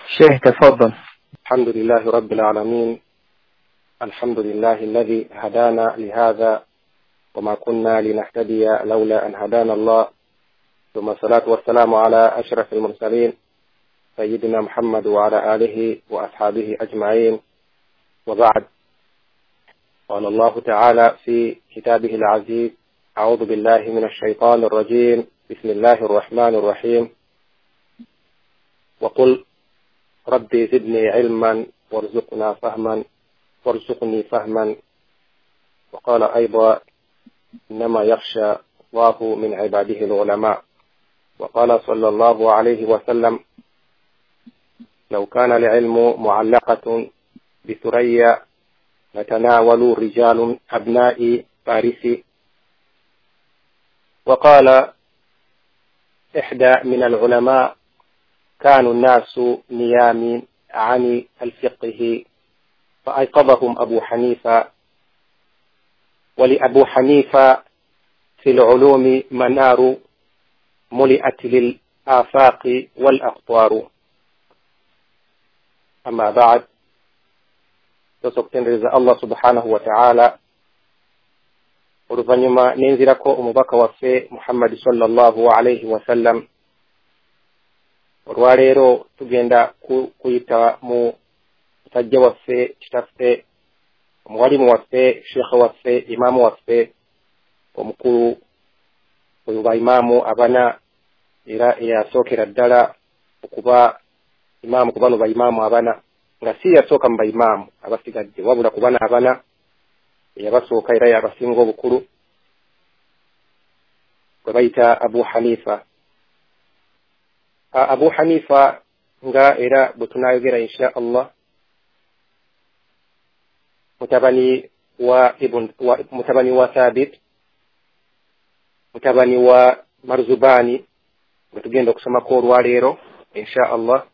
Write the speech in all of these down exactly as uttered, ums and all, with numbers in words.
شيخ تفضل. الحمد لله رب العالمين، الحمد لله الذي هدانا لهذا وما كنا لنهتدي لولا أن هدانا الله، ثم الصلاة والسلام على أشرف المرسلين سيدنا محمد وعلى آله وأصحابه أجمعين، وبعد. قال الله تعالى في كتابه العزيز: أعوذ بالله من الشيطان الرجيم، بسم الله الرحمن الرحيم. وقل ربي زدني علما وارزقنا فهما وارزقني فهما. وقال أيضا: إنما يخشى الله من عباده العلماء. وقال صلى الله عليه وسلم: لو كان العلم معلقة بثريا لتناولوا رجال أبناء فارس. وقال إحدى من العلماء: كانوا الناس نيام عن الفقه فأيقظهم أبو حنيفة، ولأبو حنيفة في العلوم منار ملئت للآفاق والأقطار. أما بعد، tusokutendereza Allah subhanahu wa ta'ala, oluvanyuma nenzirako omubaka waffe Muhammad sallallahu alayhi wa sallam. Olwaleero tugenda kuyita mu musajja waffe, kitaffe, omuwalimu waffe, sheekha waffe, imaamu waffe omukulu, oyo ba imaamu abana era eyasookera ddala okuba imaamu ku bano ba imaamu abana, nga si yasooka mu ba imaamu abasigadde, wabula ku bana abana eyabasooka era yabasinga obukulu, gwe bayita Abu Hanifa. Abu Hanifa nga era bwe tunaayogera insha Allah, mutabani wa ibn wa mutabani wa Thabit, mutabani wa Marzubani, bwe tugenda okusomako olwaleero insha Allah.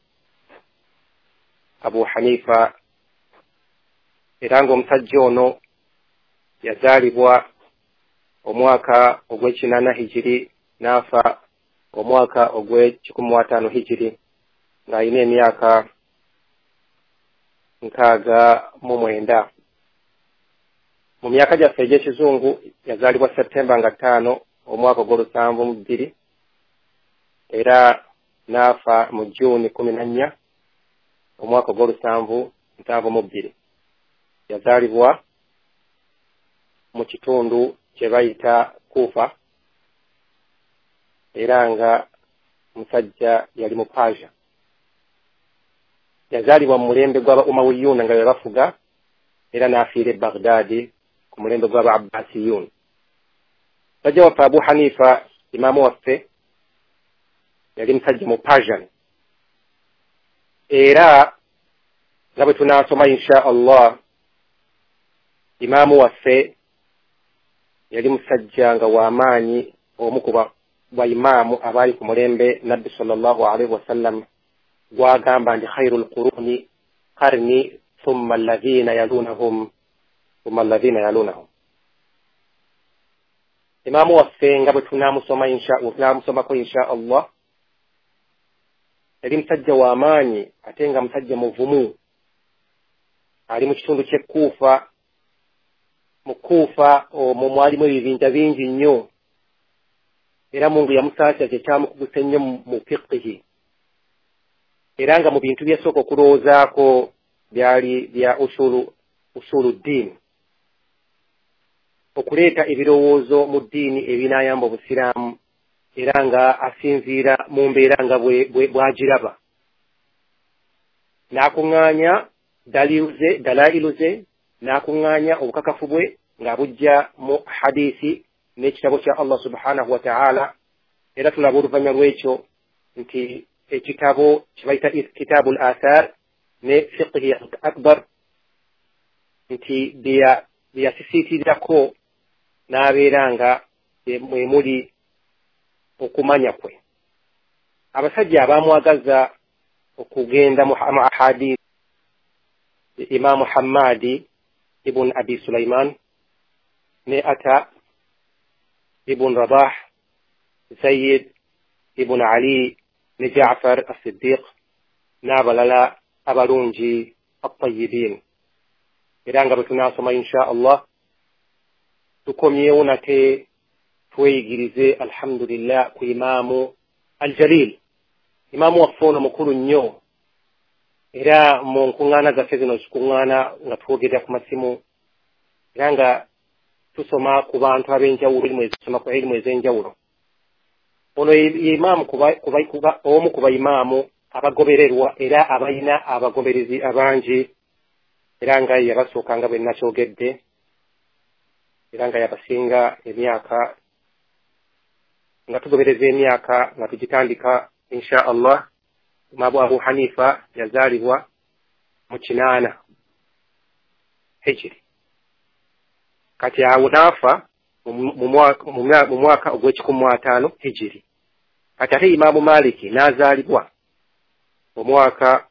Abu Hanifa era ng'omusajja ono yazaalibwa omwaka ogw'ekinaana hijiri, n'afa omwaka ogw'ekikumi mu ataano hijiri ng'alina emyaka nkaaga mu mwenda. Mu myaka gyaffe egy'ekizungu yazaalibwa Septemba nga ttaano omwaka ogw'olusanvu mu bbiri, era n'afa mu Juni kumi na nnya omwaka ogw'olusanvu nsanvu mu bbiri. Yazaalibwa mu kitundu kye bayita Kufa, era nga musajja yali mu Persia. Yazaalibwa mu mulembe gw'aba Umayyun nga bebafuga, era n'afiira e Baghdadi ku mulembe gw'aba Abbasiyun. Musajja waffe Abu Hanifa, imaamu waffe, yali musajja mu Persian, era nga bwe tunaasoma insha Allah, imaamu waffe yali musajja nga w'amaanyi, omu ku ba imaamu abaali ku mulembe Nabbi sallallahu alayhi wa sallam gwagamba nti khairul quruni qarni thumma alladhina yalunahum thumma alladhina yalunahum. Imaamu waffe nga bwe tunaamusoma insha tunaamusomako insha Allah, yali musajja w'amaanyi ate nga musajja muvumu, ali mu kitundu ky'e Kufa. Mu Kufa omwo mwalimu ebibinja bingi nnyo, era Mungu yamusaasira kye kyamukuguse ennyo mu fiqhi, era nga mu bintu byasooka okulowoozaako byali bya usulu usulu ddiini, okuleeta ebirowoozo mu ddiini ebinaayamba obusiraamu, era nga asinziira mu mbeera nga bw'agiraba. N'akuŋŋaanya dalailu ze, n'akuŋŋaanya obukakafu bwe nga bujja mu hadiisi n'ekitabo kya Allah subhanahu wa ta'ala. Era tulaba oluvannyuma lw'ekyo nti ekitabo kye bayita Kitaabul Athar ne Fiqhi Akbar nti byeyasisiitirirako n'abeera nga mwe muli okumanya kwe. Abasajja abaamwagaza okugenda mu ahadisi, Imaamu Hammadi ibn Abi Sulaiman ne Ata ibn Rabah, Zayd ibn Ali ne Ja'far as-Siddiq n'abalala abalungi at-tayyibin. Era nga bwe tunaasoma insha Allah tukomyewo nate tweyigirize alhamdulillah ku imaamu al-jalil, imaamu waffe ono mukulu nnyo. Era mu nkuŋŋaana zaffe zino zikuŋŋaana nga twogerera ku masimu era nga tusoma ku bantu ab'enjawulo, ilimu ezisoma ku ilimu ez'enjawulo. Ono imaamu omu ku baimaamu abagobererwa era abalina abagoberezi abangi, era nga yabasooka nga bwe nakyogedde, era nga yabasinga emyaka, nga tugobereza emyaka nga tugitandika insha Allah. Imaamu Abu Hanifa yazaalibwa mu kinaana hijiri, kati awo naafa mu mwaka ogw'ekikumi mu ataano hijiri. Kati ate Imaamu Maliki n'azaalibwa mu mwaka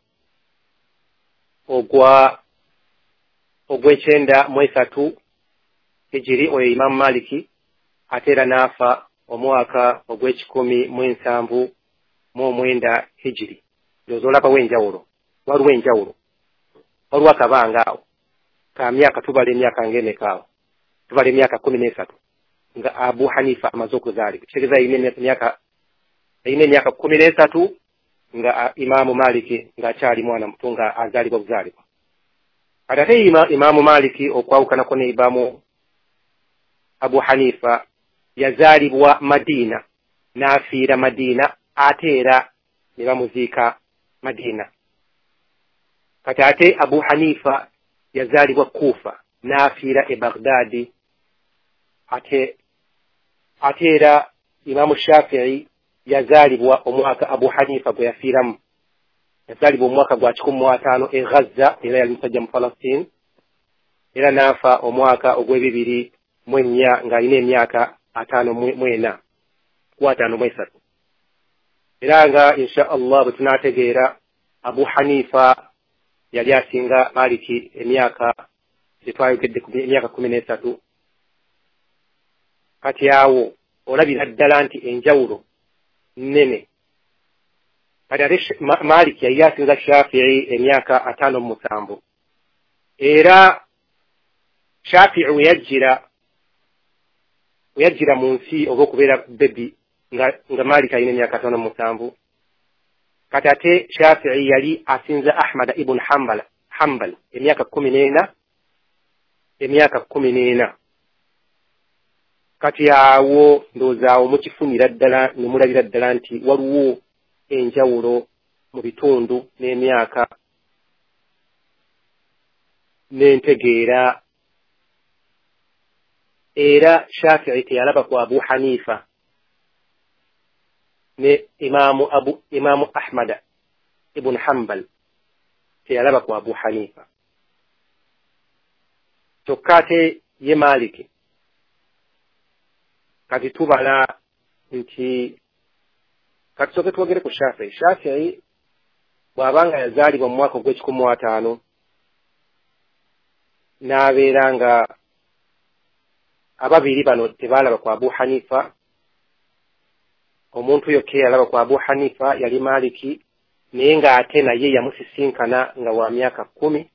ogwa ogw'ekyenda mu esatu hijiri. Oyo Imaamu Maliki ate era n'afa omwaka ogw'ekikumi mu ensanvu mu omwenda hijiri. Ndowooza olabawo enjawulo, waliwo enjawulo, waliwo akabanga awo ka myaka, tubala emyaka ng'emeka awo, tubala emyaka kumi n'esatu nga Abu Hanifa amaze okuzaalibwa. Kitegeeza ayina emyaka ayina emyaka kumi n'esatu nga Imaamu Maliki ng'akyali mwana muto nga azaalibwa buzaalibwa. Kati ate Imaamu Maliki okwawukanako ne Imaamu Abu Hanifa yazaalibwa Madina n'afiira Madina ate era ne bamuziika Madina. Kati ate Abu Hanifa yazaalibwa Kufa n'afiira e Baghdadi ate ate era Imaamu Shafi'i yazaalibwa omwaka Abu Hanifa gwe yafiiramu, yazaalibwa omwaka gwa kikumi mu ataano e Gaza, era yali musajja mu Palestine, era n'afa omwaka ogw'ebibiri mu ennya ng'alina emyaka ataano mu ena ku ataano mu esatu. Era nga insha Allah bwe tunaategeera Abu Hanifa yali asinga Maliki emyaka gye twayogedde ku emyaka kumi n'esatu. Kati awo olabira ddala nti enjawulo nnene. Kati ate Maliki yali asinga Shafi'i emyaka ataano mu musanvu. Era Shafi'i we yajjira we yajjira mu nsi oba okubeera bebi nga, nga Maliki alina emyaka ataano mu musanvu. Kati ate Shafi'i yali asinza Ahmad ibn Hanbal Hanbal emyaka kumi n'ena emyaka kumi n'ena. Kati awo ndowooza awo mukifunira ddala ne mulabira ddala nti waliwo enjawulo mu bitundu n'emyaka n'entegeera. Era Shafi'i teyalaba ku Abu Hanifa ne Imaamu Abu Imaamu Ahmad ibn Hanbal teyalaba ku Abu Hanifa. Kyokka ate ye Maliki kati tubala nti kati soke twogere ku Shafi'i. Shafi'i bw'abanga yazaalibwa mu mwaka ogw'ekikumi mu ataano n'abeera nga ababiri bano tebaalaba ku Abu Hanifa. Omuntu yokka yalaba ku Abu Hanifa yali Maliki, naye ng'ate naye yamusisinkana nga wa myaka kumi.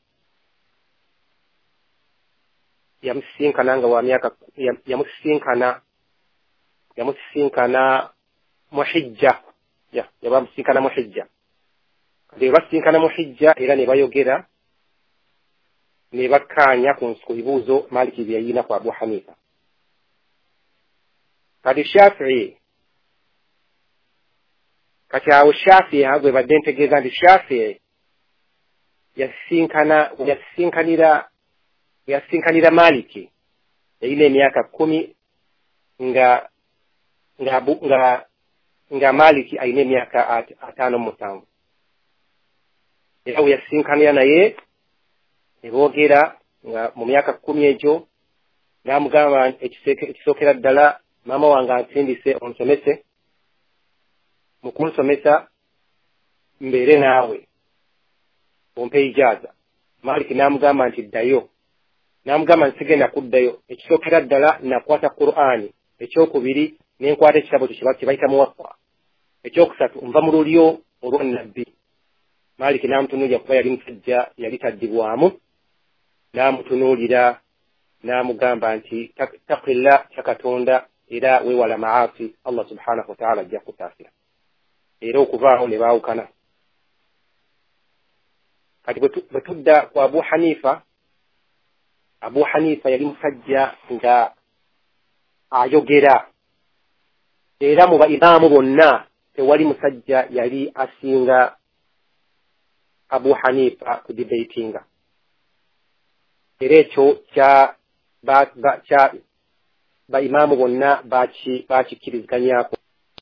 Yamusisinkana nga wa myaka yamusisinkana yamusisinkana mu Hijja. Ya, yabamusisinkana mu Hijja. Kati basisinkana mu Hijja era ne bayogera ne bakkaanya ku bibuuzo Maliki bye yalina ku Abu Hanifa. Kati Shafi'i kati awo Shafi'i agwe badde ntegeeza nti Shafi'i yasinkana yasinkanira yasinkanira Maliki yalina emyaka kumi nga nga nga nga Maliki alina emyaka ataano mu musanvu. Era we yasinkanira naye ne boogera nga mu myaka kumi egyo n'amugamba ekisookera ddala maama wange ansindise onsomese, mu kunsomesa mbeere naawe ompe ijaaza. Maliki n'amugamba nti ddayo, n'amugamba nti sigenda kuddayo, ekisookera ddala nakwata Qur'ani, ekyokubiri n'enkwata ekitabo kye bayita Muwatta, ekyokusatu nva mu lulyo olw'annabbi. Malik n'amutunuulira kuba yali musajja yali taddibwamu, n'amutunuulira n'amugamba nti taqilla kya Katonda era weewala maasi, Allah subhanahu wa ta'ala ajja kutaasira. Era okuvaawo ne baawukana. Kati bwe tudda ku Abu Hanifa, Abu Hanifa yali musajja nga ayogera, era mu baimaamu bonna tewali musajja yali asinga Abu Hanifa ku debatinga. Era ekyo kya ba, ba, kya baimaamu bonna bakikiriziganyako.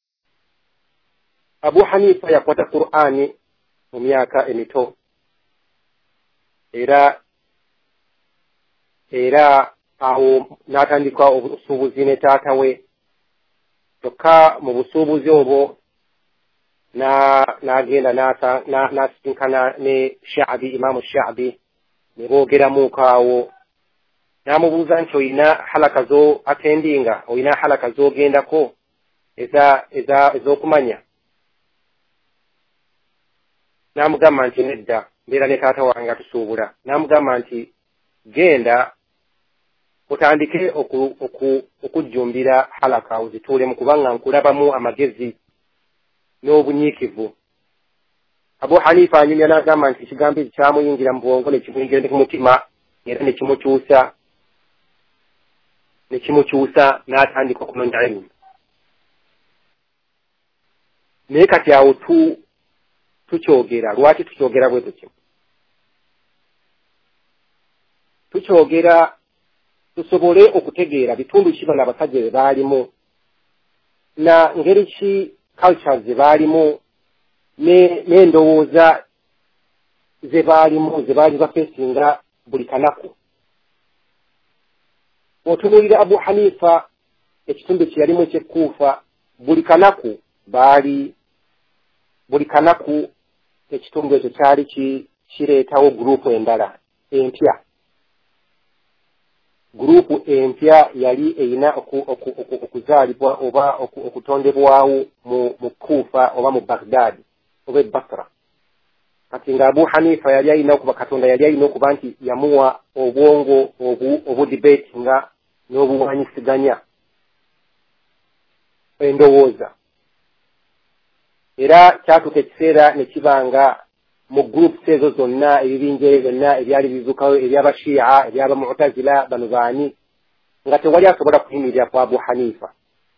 Abu Hanifa yakwata Qur'ani mu myaka emito, era era awo n'atandika obusuubuzi ne taata we. Kyokka mu busuubuzi obwo n'agenda n'asinkana ne Sha'bi, Imaamu Sha'bi, ne boogeramuuko awo. N'amubuuza nti oyina halaka zo atendinga, oyina halaka z'ogendako ez'okumanya? N'amugamba nti nedda, mbeera ne taata wange atusuubula. N'amugamba nti genda otandike okujjumbira halaka ozituulemu, kubanga nkulabamu amagezi n'obunyiikivu. Abu Hanifa anyumya n'agamba nti ekigambo ekyo kyamuyingira mu bwongo ne kimuyingira ne ku mutima, era ne kimukyusa ne kimukyusa n'atandika okunoonya ilmu. Naye kati awo tu tukyogera, lwaki tukyogera bwe tutyo? Tukyogera tusobole okutegeera bitundu ki bano abasajja bye baalimu, na ngeri ki cultures ze baalimu, n'endowooza ze baalimu ze baali bafeesinga buli kanaku. Otunuulira Abu Hanifa ekitundu kye yalimu eky'Ekuufa, buli kanaku baali buli kanaku ekitundu ekyo kyali kireetawo gurupu endala empya. Gurupu empya yali eyina okuzaalibwa oba okutondebwawo mu Kuufa oba mu Baghdad oba e Basra. Kati nga Abu Hanifa yali alina okuba Katonda yali alina okuba nti yamuwa obwongo obudibetinga n'obuwanyisiganya endowooza. Era kyatuuka ekiseera ne kibanga mu groups ezo zonna, ebibinja ebyo byonna ebyali bizukawo, eby'Abashi'a, eby'Abamu'tazila, bano baani, nga tewali asobola kuyimirira ku Abu Hanifa.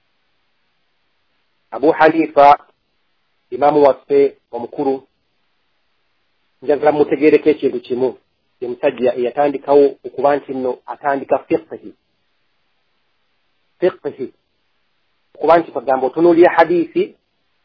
Abu Hanifa imaamu waffe omukulu, njagala mutegeereko ekintu kimu, ye musajja eyatandikawo okuba nti nno atandika fiqhi. Fiqhi okuba nti kagamba otunuulira hadiisi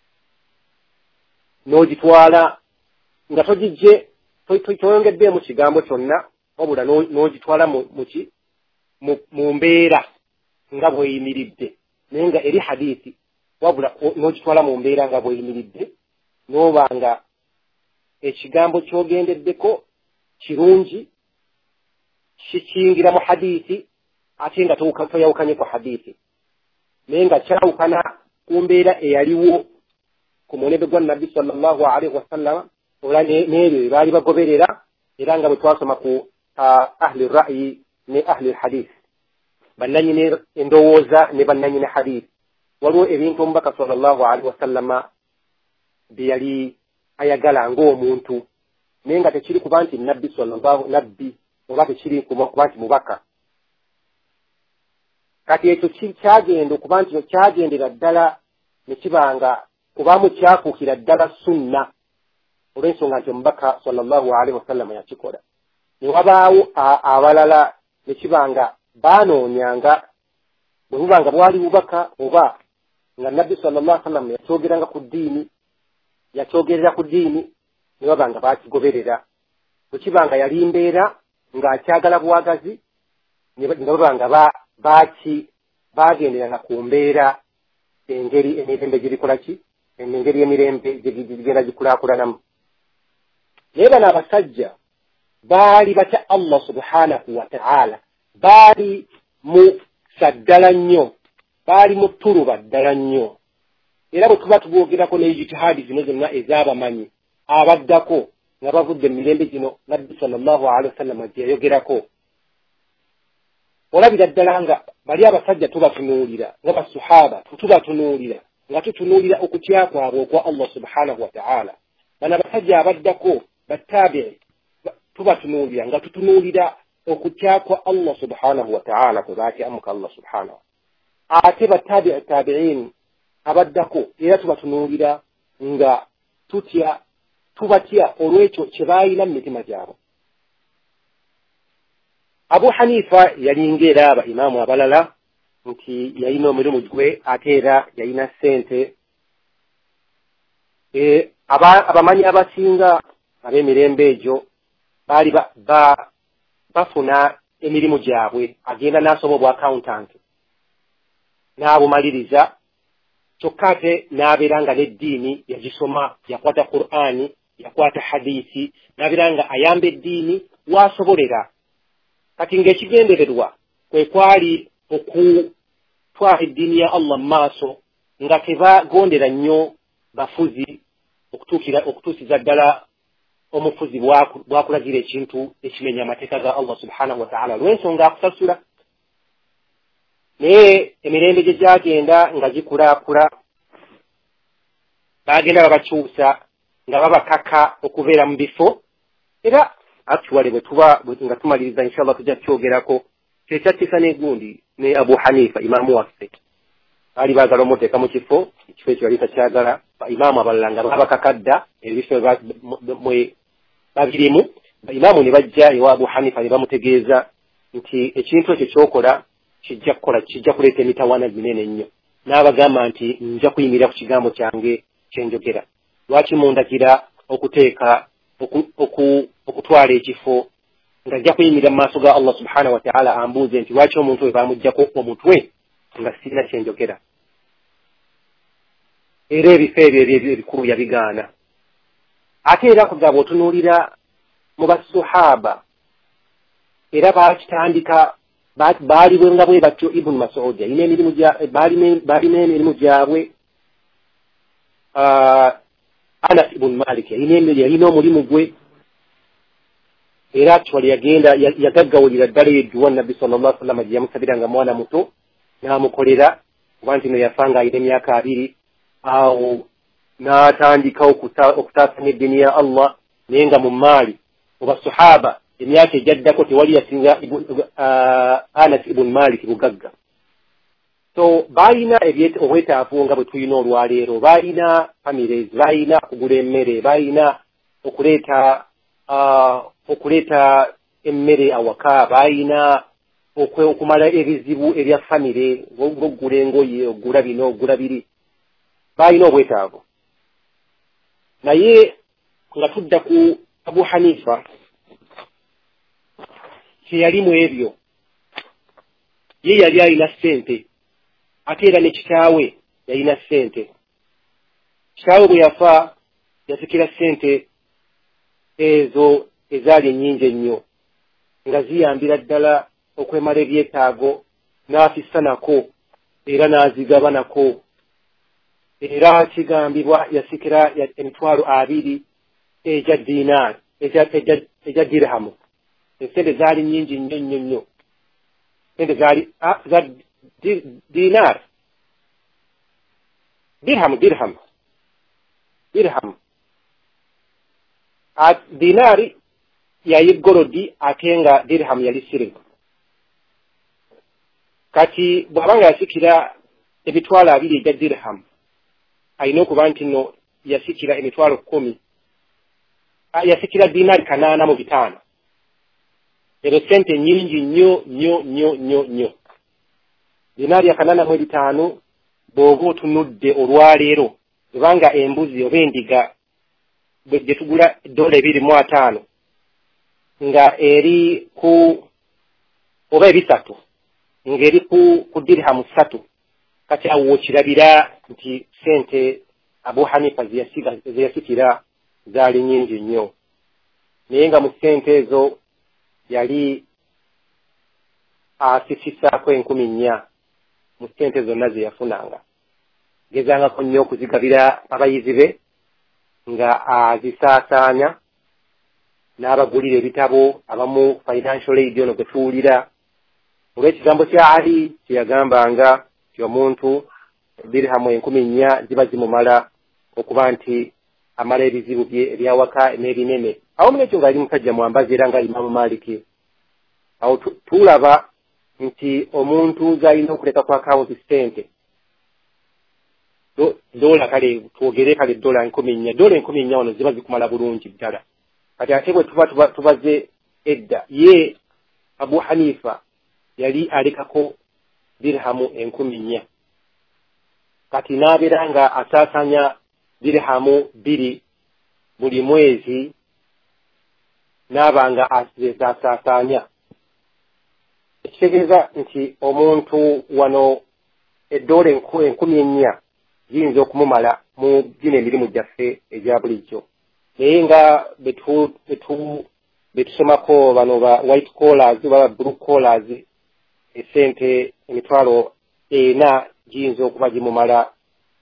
n'ogitwala nga togijje toyongedde mu kigambo kyonna, wabula n'ogitwala mu mbeera nga bweyimiridde, naye nga eri hadiisi, wabula n'ogitwala mu mbeera nga bweyimiridde, n'oba nga ekigambo ky'ogendeddeko kirungi, kikiyingira mu hadiisi, ate nga toyawukanye ku hadiisi, naye nga kyawukana ku mbeera eyaliwo ku mulembe gwa Nabbi sallallahu alaihi wasallam, ola n'ebyo baali bagoberera, era nga bwe twasoma ku ahli ra'yi ne ahli hadith, bannanyini endowooza ne bannanyini hadith. Waliwo ebintu omubaka sallallahu alaihi wasallama bye yali ayagala ng'omuntu, naye nga tekiri kuba nti nabbi sallallahu nabbi oba tekiri kuba nti mubaka. Kati ekyo kyagenda okuba nti kyagendera ddala ne kibanga kubamu kyakuukira ddala sunna, olw'ensonga nti omubaka sallallahu alaihi wasallam yakikola. Ne wabaawo abalala ne kibanga baanoonyanga bwe bubanga bwali bubaka oba nga nabbi sallallahu alaihi wasallam yakyogeranga ku ddiini, yakyogerera ku ddiini, ne babanga bakigoberera. Bwe kibanga yali mbeera ng'akyagala bwagazi, nga babanga baki bagenderanga ku mbeera engeri emirembe girikola ki, engeri emirembe gigenda gikulaakulanamu. Naye bano abasajja baali batya Allah subhanahu wa ta'ala, baali mu saddala nnyo, baali mu ttuluba ddala nnyo. Era bwe tuba tuboogerako n'ejitihadi zino zonna ez'abamanyi abaddako, nga bavudde mu mirembe gino nabbi sallallahu alaihi wasallam gye yayogerako olabira ddala nga bali abasajja tubatunuulira nga basahaba tubatunuulira nga tutunuulira okutya kwabwe okwa Allah subhanahu wa ta'ala. Bana abasajja abaddako battabi'i tubatunuulira nga tutunuulira okutya kwa Allah subhanahu wa ta'ala kwe batyamuka Allah subhanahu. Ate battabi'i tabi'in abaddako era tubatunuulira nga tutya tubatya olw'ekyo kye baayina mu mitima gyabwe. Abu Hanifa yali ng'era aba imaamu abalala nti yalina omulimu gwe ate era yalina ssente. E, aba, abamanyi abasinga ab'emirembe egyo baali ba, ba, bafuna emirimu gyabwe agenda n'asoma obwa accountant n'abumaliriza kyokka ate n'abeera nga n'eddiini yagisoma yakwata Qur'ani yakwata hadisi n'abeera nga ayamba eddiini waasobolera. Kati ng'ekigendererwa kwe kwali okutwala eddiini ya Allah mu maaso nga tebagondera nnyo bafuzi okutuukira okutuusiza ddala omufuzi bwakulagira ekintu ekimenya amateeka ga Allah subhanahu wa ta'ala lw'ensonga akusasula. Naye emirembe gye gyagenda nga gikulaakula bagenda babakyusa nga babakaka okubeera mu bifo era actually bwe tuba nga tumaliriza inshallah tujja kyogerako kyekyattisa n'egundi ne Abu Hanifa imaamu waffe baali baagala omuteeka mu kifo ekifo ekyo yali takyagala baimaamu abalala nga babakakadda ebifo mwe babirimu baimaamu ne bajja ewa Abu Hanifa ne bamutegeeza nti ekintu ekyo kyokola kijja kukola kijja kuleeta emitawaana minene nnyo n'abagamba nti nja kuyimirira ku kigambo kyange kyenjogera lwaki mundagira okuteeka okutwala ekifo nga ajja kuyimirira mu maaso ga Allah subhanahu wa ta'ala ambuuze nti lwaki omuntu we bamuggyako omutwe nga sirina kyenjogera. Era ebifo ebyo ebikulu yabigaana. Ate era kugaba otunuulira mu basahaba era baakitandika baaliwe nga bwe batyo Ibn Mas'ud yalina emirimu baalina emirimu gyabwe. Anas ibn Malik yalina omulimu gwe era actually yagenda yagaggawulira ddala edduwa Nabbi sallallahu alaihi wasallam gye yamusabira nga mwana muto n'amukolera kuba nti no yafa nga alina emyaka abiri awo n'atandika okutaasanya eddiini ya Allah naye nga mu maali mu basahaba emyaka ejaddako tewali yasinga Anas ibn Malik bugagga. So balina obwetaavu nga bwe tulina olwaleero balina families balina okugula emmere balina okuleeta okuleeta emmere awaka balina okumala ebizibu ebya famire ng'okugula engoye okugula bino okugula biri balina obwetaavu. Naye nga tudda ku Abu Hanifa kyeyalimu ebyo ye yali alina ssente ate era ne kitaawe yalina ssente. Kitaawe bwe yafa yasikira ssente ezo ezaali ennyingi ennyo nga ziyambira ddala okwemala ebyetaago n'afissa nako era n'azigaba nako era kigambibwa yasikira emitwalo abiri eja dinaari eja dirhamu. Essente zaali nnyingi nnyo nnyo nnyo sente zaali za dinar dirham dirham dirham at dinari yali golodi ate nga dirham yali silver. Kati bw'abanga yasikira emitwalo abiri egya dirham alina okuba nti nno yasikira emitwalo kkumi yasikira dinari kanaana mu bitaano. Ero sente nyingi nnyo nnyo nnyo nnyo nnyo. Dinari ya kanaana mu bitaano bw'oba otunudde olwaleero kubanga embuzi oba endiga gye tugula dola ebiri mu ataano nga eri ku oba ebisatu ng'eri ku ku dirhamu ssatu. Kati awo kirabira nti sente Abu Hanifa zeyasikira zaali nyingi nnyo naye nga mu sente ezo yali asisisaako enkumi nnya mu sente zonna ze yafunanga. Gezangako nnyo okuzigabira abayizi be nga azisaasaanya n'abagulira ebitabo abamu financial aid ono kwetuwulira olw'ekigambo kya Ali kyeyagambanga ti omuntu dirhamu enkumi nnya ziba zimumala okuba nti amala ebizibu bye ebyawaka n'ebinene. Awo munekyo ng'ali musajja mwambazi era nga Imamu Maliki. Awo tulaba nti omuntu z'alina okuleka ku akawunti ssente dola kale twogere kale dola enkumi nnya dola enkumi nnya ono ziba zikumala bulungi ddala. Kati ate bwe tuba tubaze edda ye Abu Hanifa yali alekako dirhamu enkumi nnya. Kati n'abeera nga asaasanya dirhamu bbiri buli mwezi n'abanga asaasanya. Ekitegeeza nti omuntu wano eddola enkumi ennya yinza okumumala mu gino emirimu gyaffe egya bulijjo. Naye nga betusomako bano ba white collars baba blue collars esente emitwalo ena giyinza okuba gimumala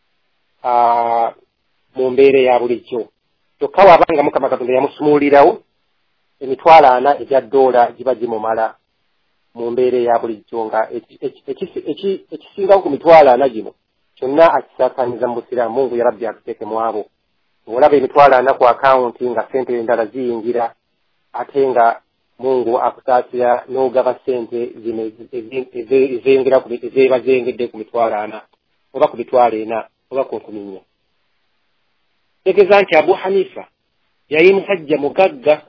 mu mbeera ya bulijjo. Kyokka wabanga Mukama Katonda yamusumulirawo emitwalo ana egya ddoola giba gimumala mu mbeera ya bulijjo nga ekisingawo ku mitwalo ana gino kyonna akisaasaanyiza mu busiraamu. Mungu ya Rabbi atuteeke mu abo. Ng'olaba emitwalo ana ku akawunti nga sente endala ziyingira ate nga Mungu akusaasira n'ogaba sente zino ezengera ku ezeeba zengedde ku mitwalo ana oba ku mitwalo ena oba ku nkumi nnya. Tegeeza nti Abu Hanifa yali musajja mugagga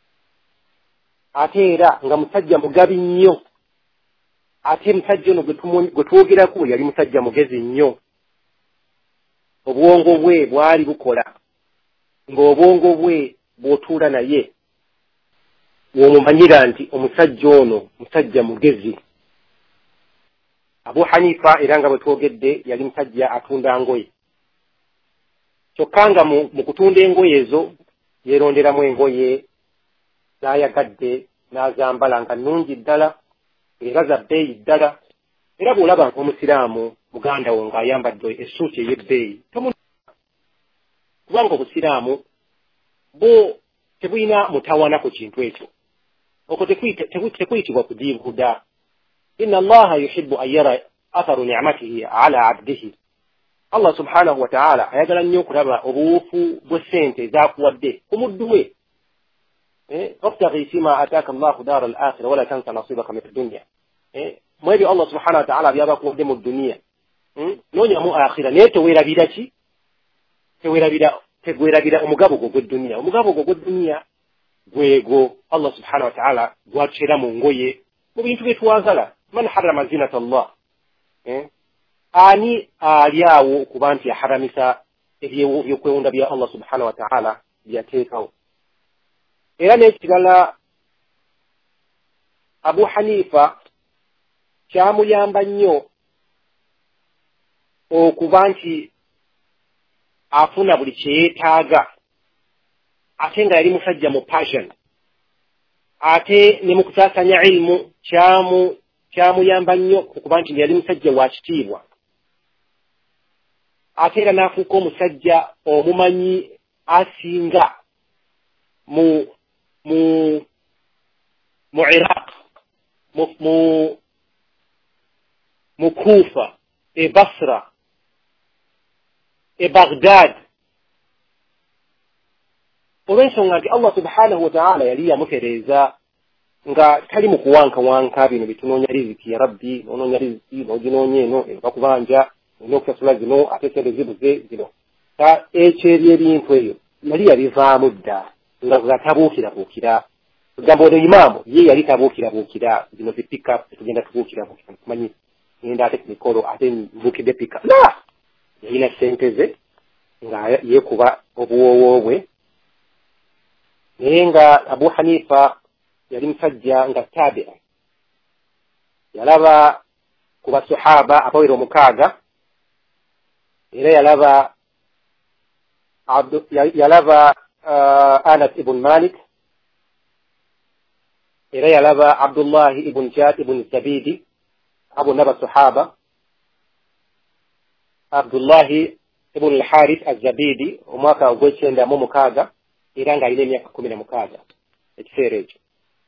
ate era nga musajja mugabi nnyo. Ate musajja ono gwe twogerako yali musajja mugezi nnyo. Obwongo bwe bwali bukola ng'obwongo bwe bw'otuula naye w'omumanyira nti omusajja ono musajja mugezi. Abu Hanifa era nga bwe twogedde yali musajja atunda ngoye. Kyokka nga mu kutunda engoye ezo yeeronderamu engoye n'ayagadde n'azambala nga nnungi ddala era za bbeeyi ddala. Era bw'olaba omusiraamu muganda wo ng'ayambadde essuuti ey'ebbeeyi kubanga obusiraamu bo tebulina mutawana ku kintu ekyo. Okwo tekuyitibwa kudiibuda. Inna Allaha yuhibbu an yara atharu ni'matihi ala abdihi. Allah subhanahu wa ta'ala ayagala nnyo okulaba obuwuufu bw'essente z'akuwadde ku muddu we. Wabtaghi fima ataaka Allahu daara al-akhira wala tansa nasibaka min ad-dunya. Mwebyo Allah subhanahu wa ta'ala byabakuwadde mu dduniya noonyamu akhira naye teweerabira ki? Teweerabira tegwerabira omugabo gwo gw'edduniya. Omugabo gwo gw'edduniya gwego Allah subhanahu wa ta'ala gwatera mu ngoye mu bintu bye twagala. Man harrama zinata Allah. Ani ali awo okuba nti yaharamisa ebyokwewunda bya Allah subhanahu wa ta'ala byateekawo. Era n'ekirala Abu Hanifa kyamuyamba nnyo okuba nti afuna buli kyeyeetaaga ate nga yali musajja mu passion ate ne mu kusaasanya ilmu kyamu kyamuyamba nnyo okuba nti yali musajja wa kitiibwa ate era n'afuuka omusajja omumanyi asinga mu mu mu Iraq mu mu mu Kufa e Basra e Baghdad. Olw'ensonga nti Allah subhanahu wa ta'ala yali yamutereeza nga tali mu kuwankawanka bino bitunoonya riziki ya Rabbi n'onoonya riziki n'oginoonya eno eva kubanja olina okusasula zino ate sente zibuze zino ekyo ebyebintu ebyo yali yabivaamu dda nga gatabuukirabuukira. Kugamba ono imaamu ye yali tabuukirabuukira zino zipika tugenda tubuukirabuukira tumanyi ngenda ate ku mikolo ate mbuukidde pika la yalina ssente ze nga yeekuba obuwoowo bwe. Naye nga Abu Hanifa yali musajja nga tabi'a yalaba ku basahaba abawera omukaaga era yalaba yalaba Anas ibn Malik era yalaba Abdullah ibn Jad ibn Zabidi abo n'abasahaba. Abdullah ibn al-Harith az-Zabidi omwaka ogw'ekyenda mu mukaaga era ng'alina emyaka kumi na mukaaga. ekiseera ekyo.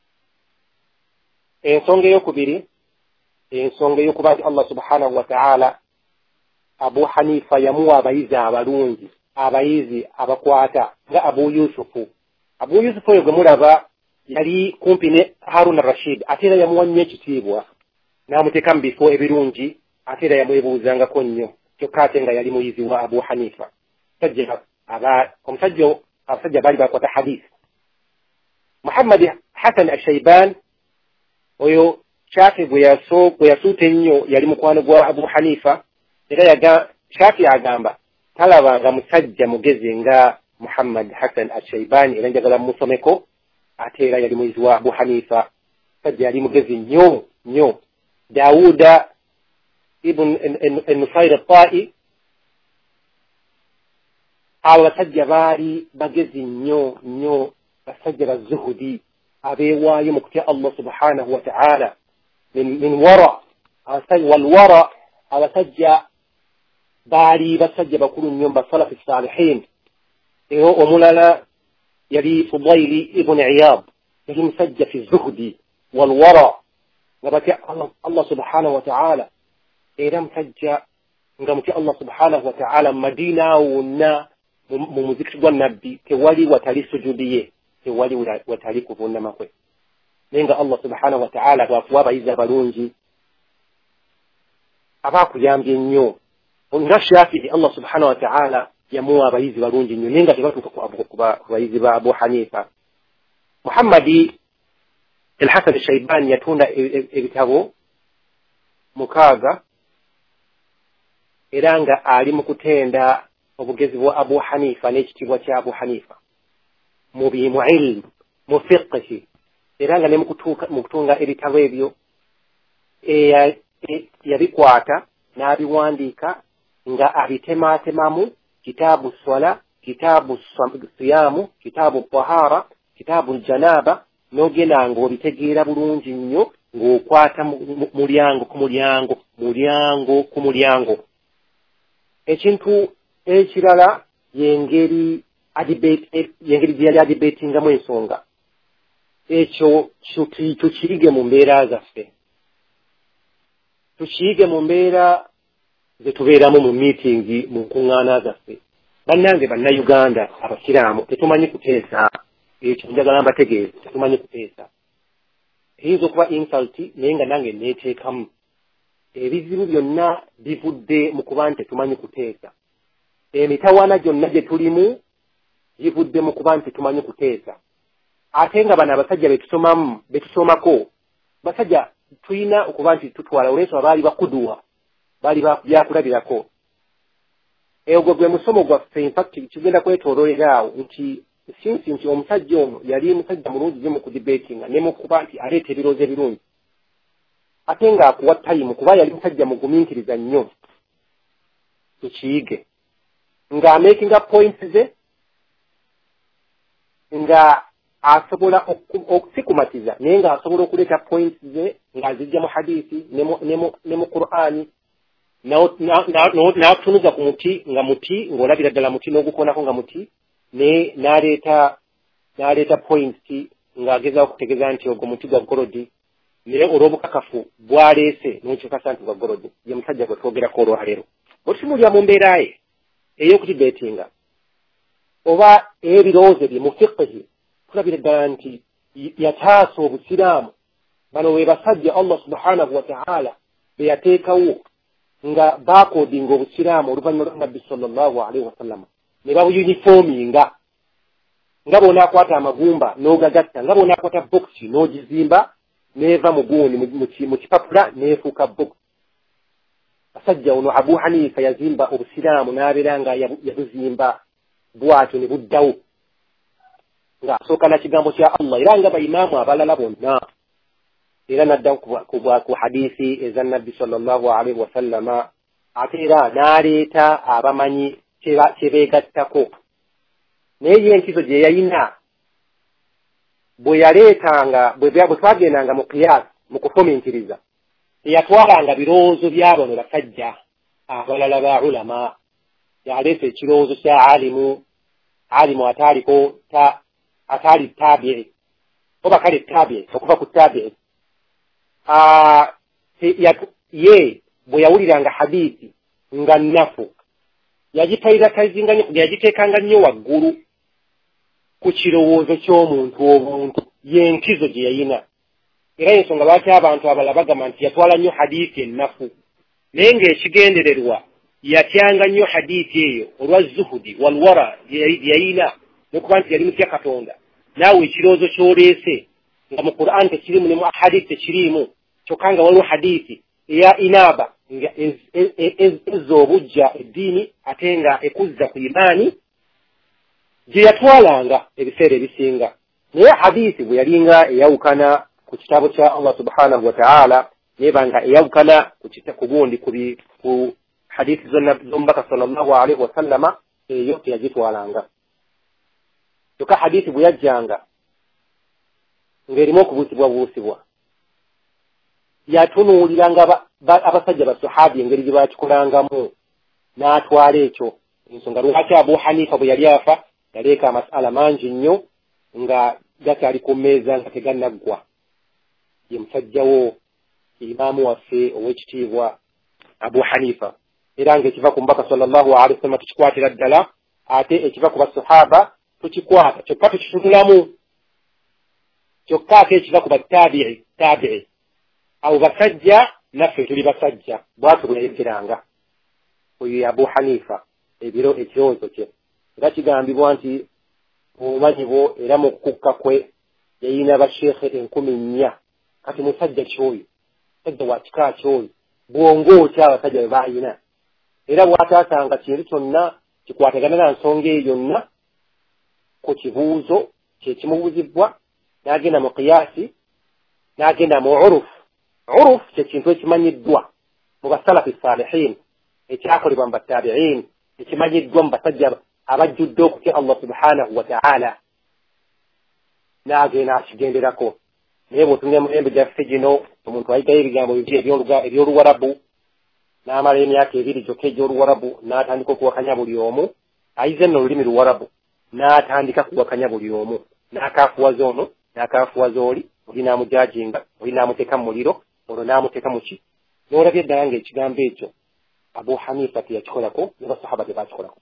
Ensonga eyokubiri, ensonga eyokuba nti Allah subhanahu wa ta'ala Abu Hanifa yamuwa abayizi abalungi, abayizi abakwata nga Abu Yusufu. Abu Yusufu oyo gwe mulaba yali kumpi ne Harun al-Rashid, ate era yamuwa nnyo ekitiibwa n'amuteeka mu bifo ebirungi, ate era yamwebuuzangako nnyo, kyokka ate nga yali muyizi wa Abu Hanifa. Omusajja abasajja baali bakwata hadisi. Muhammad Hassan al-Shayban oyo Shafi bwe yasuuta ennyo yali mukwano gwa Abu Hanifa, era yaga Shafi agamba talabanga musajja mugezi nga Muhammad Hassan al-Shaybani era njagala musomeko, ate era yali muyizi wa Abu Hanifa, musajja yali mugezi nnyo nnyo. Dawuda ibn al-Nusayr al-Ta'i, abo basajja baali bagezi nnyo nnyo, basajja bazuhudi abeewaayo mu kutya Allah subhanahu wa ta'ala min wara walwara. Abasajja baali basajja bakulu nnyo basalafi salihin. Era omulala yali Fudayli ibn Iyad, yali musajja fi zuhdi walwara nga batya Allah subhanahu wa ta'ala, era musajja nga mutya Allah subhanahu wa ta'ala. Madina wonna mu muzikiti gwa nabbi tewali watali sujudiye, tewali watali kuvunama kwe, nenga Allah subhanahu wa ta'ala bwakuwa abayizi abalungi abakuyambye nnyo. Nga Shafi'i Allah subhanahu wa ta'ala yamuwa abayizi balungi nnyo, nenga tebatuuka ku bayizi ba Abu Hanifa. Muhammadi al-Hasan al-Shaybani yatunda ebitabo mukaaga, era nga ali mu kutenda obugezi bwa Abu Hanifa n'ekitiibwa kya Abu Hanifa mu bimu ilmu mu fiqhi, era nga ne mu kutunga ebitabo ebyo yabikwata n'abiwandiika nga abitemaatemamu: kitaabu swala, kitaabu siyamu, kitaabu tahara, kitaabu janaba, n'ogenda ng'obitegeera bulungi nnyo ng'okwata mulyango ku mulyango mulyango ku mulyango. Ekintu ekirala yengeri yengeri gye yali adibeetingamu ensonga, ekyo tukiyige mu mbeera zaffe, tukiyige mu mbeera ze tubeeramu mu miitingi, mu nkuŋŋaana zaffe. Bannange bannayuganda abasiraamu tetumanyi kuteesa, ekyo njagala mbategeeza, tetumanyi kuteesa. Eyinza okuba insulti naye nga nange neeteekamu. Ebizibu byonna bivudde mu kuba nti tetumanyi kuteesa. Emitawaana gyonna gye tulimu givudde mu kuba nti tetumanyi kuteesa. Ate nga bano abasajja betusomamu betusomako basajja tulina okuba nti tutwala olwensonga baali bakuduwa, baali byakulabirako. Egwo gwe musomo gwaffe infact kigenda kwetoololera awo nti sinsi nti omusajja ono yali musajja mulungi nnyo mu kudibeetinga ne mu kuba nti aleeta ebirowoozo ebirungi, ate ng'akuwa tayimu kuba yali musajja mugumiikiriza nnyo. Tukiyige ng'amakinga points ze, nga asobola okusikumatiza naye ng'asobola okuleeta points ze ng'azijja mu hadisi ne mu Qur'ani, n'atunuza ku muti nga muti ng'olabira ddala muti n'ogukoonako nga muti, ne n'aleeta n'aleeta points ng'agezaho okutegeeza nti ogwo muti gwa golodi, naye olw'obukakafu bw'aleese n'okyukasa nti gwa golodi. Ye musajja gwe twogerako olwaleero. Bwe tusimulya mu mbeera ye ey'okudibeetinga oba ebirowoozo bye mu fiqhi, tulabira ddala nti yataasa obusiraamu. Bano be basajja Allah subhanahu wa ta'ala be yateekawo nga baakoodinga obusiraamu oluvannyuma lwa Nabbi sallallahu alaihi wasallam, ne babuyunifoominga, nga bw'onaakwata amagumba n'ogagatta, nga bw'onaakwata bokisi n'ogizimba n'eva mu guuni mu kipapula n'efuuka bokisi. Basajja ono Abu Hanifa yazimba obusiraamu n'abeera nga yabuzimba bw'atyo ne buddawo ng'asooka na kigambo kya Allah, era nga bayimaamu abalala bonna, era n'adda ku hadisi eza Nabbi sallallahu alaihi wasallama, ate era n'aleeta abamanyi kye beegattako. Naye ye enkizo gye yayina bwe yaleetanga, bwe twagendanga mu qiyas mu kufuminkiriza, teyatwalanga birowoozo bya bano basajja abalala ba ulama. Yaleeta ekirowoozo kya alimu alimu ataaliko ta ataali tabi'i, oba kale tabi'i okuva ku tabi'i ah ye bwe yawuliranga hadithi nga nnafu yagitayira kazinga nnyo yagiteekanga nnyo waggulu ku kirowoozo ky'omuntu obuntu y'enkizo gye yayina era ensonga lwaki abantu abalala bagamba nti yatwala nnyo hadithi ennafu naye ng'ekigendererwa yatyanga nnyo hadithi eyo olwa zuhudi walwara yayina nokuba nti yali mutya katonda naawe ekirowoozo ky'oleese nga mu Qur'an tekirimu ne mu hadithi tekirimu kyokka nga waliwo hadithi eya inaba nga ezza obujja eddiini ate nga ekuzza ku imaani gye yatwalanga ebiseera ebisinga naye hadithi bwe yalinga eyawukana ku kitabo kya Allah subhanahu wa ta'ala neba nga eyawukana ku gundi ku hadithi z'omubaka sallallahu alaihi wasallama eyo teyagitwalanga kyokka hadithi bwe yajjanga ng'erimu okubuusibwa buusibwa yatunuuliranga abasajja basahabi engeri gye bakikolangamu n'atwala ekyo ensonga lwaki Abu Hanifa bwe yali afa yaleeka amasala mangi nnyo nga gakyali ku mmeeza nga tegannaggwa ye musajjawo imaamu waffe ow'ekitiibwa Abu Hanifa era ng'ekiva ku mbaka sallallahu alaihi wasallam tukikwatira ddala ate ekiva ku basahaba tukikwata kyokka tukitunulamu kyokka ate ekiva ku batabi'i tabi'i abo basajja naffe tuli basajja bwatu bwe yayogeranga oyo Abu Hanifa ebiro ekirowoozo kye era kigambibwa nti obumanyi bwo era mu kukukka kwe yayina basheekhe enkumi nnya kati musajja kyoyo musajja wa kika kyoyo bwongo otya abasajja bwe baayina era bw'ataasanga kintu kyonna kikwatagana na nsonga eyo yonna ku kibuuzo kyekimubuuzibwa n'agenda mu qiyasi n'agenda mu urufu uruf kyekintu ekimanyiddwa mu basalafi salihin ekyakolebwa mu batabi'in ekimanyiddwa mu basajja abajjudde okutya Allah subhanahu wa ta'ala n'agenda akigenderako naye bw'otumya emirembe gyaffe gino omuntu ayitayo ebigambo eby'oluwarabu n'amala emyaka ebiri gyokka egy'oluwarabu n'atandika okuwakanya buli omu ayize nno olulimi luwarabu n'atandika kuwakanya buli omu n'akaafuwaza ono n'akaafuwaza oli oli n'amujajinga oli n'amuteeka mu muliro olwo n'amuteeka mu ki n'olabye ddala ng'ekigambo ekyo Abu Hanifa teyakikolako ne basahaba tebakikolako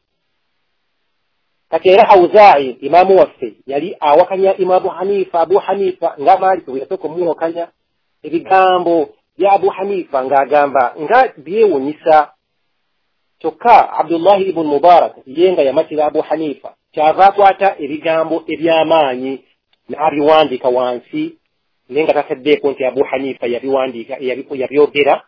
kati era Awzaa'i imaamu waffe yali awakanya imaamu Hanifa Abu Hanifa nga Maalik bwe yasooka omuwakanya ebigambo bya Abu Hanifa ng'agamba nga byewunyisa kyokka Abdullahi ibn Mubarak ye nga yamatira Abu Hanifa kyava akwata ebigambo eby'amaanyi n'abiwandiika wansi naye nga tasaddeeko nti Abu Hanifa yabiwandiika yabyogera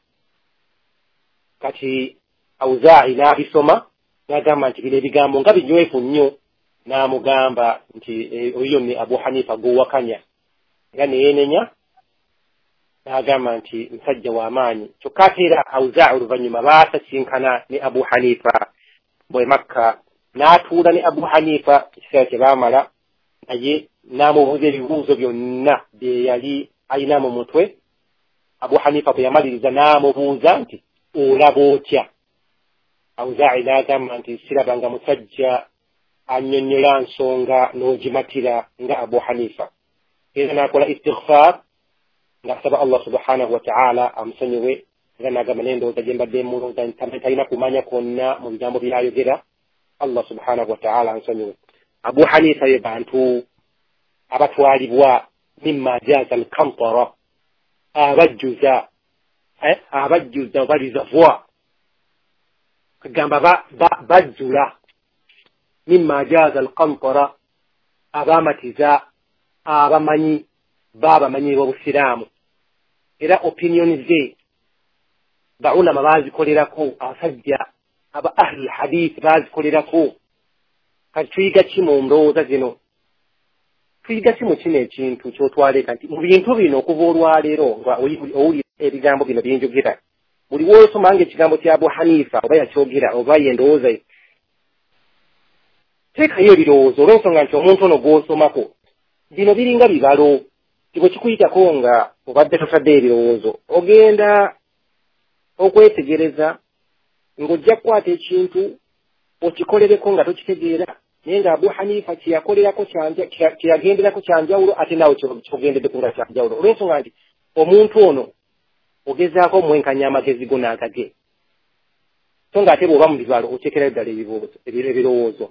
kati Awzaa'i n'abisoma n'agamba nti bino ebigambo nga binywefu nnyo n'amugamba nti oyo ne Abu Hanifa gw'owakanya era ne yeenenya n'agamba nti musajja w'amaanyi kyokka ate era Awzaa'i oluvannyuma baasasinkana ne Abu Hanifa bwe Makka n'atuula ne Abu Hanifa ekiseera kye baamala naye n'amubuuza ebibuuzo byonna bye yali alina mu mutwe Abu Hanifa bwe yamaliriza n'amubuuza nti olaba otya Awzaa'i n'agamba nti sirabanga musajja annyonnyola nsonga n'ogimatira nga Abu Hanifa era n'akola istighfar ng'asaba Allah subhanahu wa ta'ala amusonyiwe era n'agamba n'endowooza gye mbadde mulowooza talina kumanya kwonna mu bigambo by'ayogera Allah subhanahu wa ta'ala ansonyiwe Abu Hanifa ye bantu abatwalibwa mimma jaza al-kantara abajjuza eh abajjuza balizavwa kagamba bajjula mimma jaza al-kantara abamatiza abamanyi babamanyi b'obusiraamu era opinion ze baulama bazikolerako abasajja aba ahli hadith bazikolerako kati tuyiga ki mu ndowooza zino tuyiga ki mu kino ekintu kyotwaleka nti mu bintu bino okuva olwaleero nga owulira ebigambo bino byenjogera buli woosoma ng'ekigambo kya Abu Hanifa oba yakyogera oba yendowooza teekayo ebirowoozo olw'ensonga nti omuntu ono gw'osomako bino biringa bibalo kibwe kikuyitako nga obadde totadde ebirowoozo ogenda okwetegereza ng'ojja kukwata ekintu okikolereko nga tokitegeera naye nga Abu Hanifa kyeyakolerako kyeyagenderako kyanjawulo ate naawe kyogendeddeku nga kyanjawulo olw'ensonga nti omuntu ono ogezaako omwenkanya amagezi go n'agage so ng'ate bw'oba mu bibalo oteekerayo ddala ebirowoozo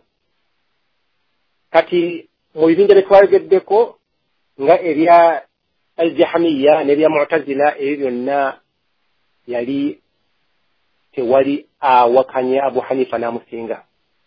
kati mu bibinja bye twayogeddeko nga ebya al-Jahmiyya n'ebya Mu'tazila ebyo byonna yali tewali awakanya Abu Hanifa n'amusinga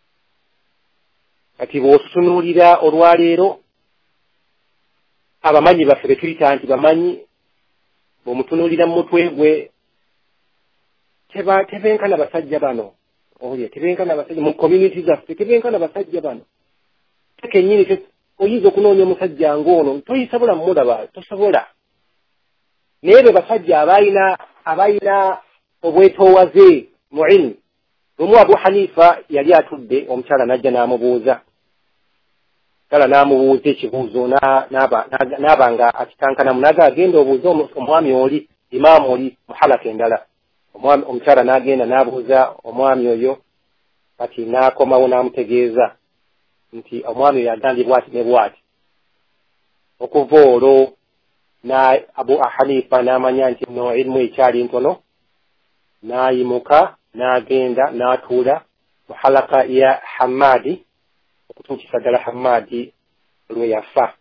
kati bw'otutunuulira olwaleero abamanyi baffe be tuyita nti bamanyi bw'omutunuulira mu mutwe gwe tebenkana basajja bano oye tebenkana basajja mu community zaffe tebenkana basajja bano tekennyini oyinza okunoonya omusajja ng'ono toyisobola mumulaba tosobola naye be basajja abayina abayina obwetoowaze mu ilmu lumu Abu Hanifa yali atudde omukyala n'ajja n'amubuuza kala n'amubuuza ekibuuzo n'aba nga akitankanamu naga agenda obuuza omwami oli imaamu oli mu halaka endala omukyala n'agenda n'abuuza omwami oyo kati n'akomawo n'amutegeeza nti omwami oyo agambye bw'ati ne bw'ati okuva olwo na Abu Hanifa n'amanya nti no ilmu ekyali ntono n'ayimuka n'agenda n'atuula mu halaka ya Hamadi okutuukisa ddala Hamadi lwe yafa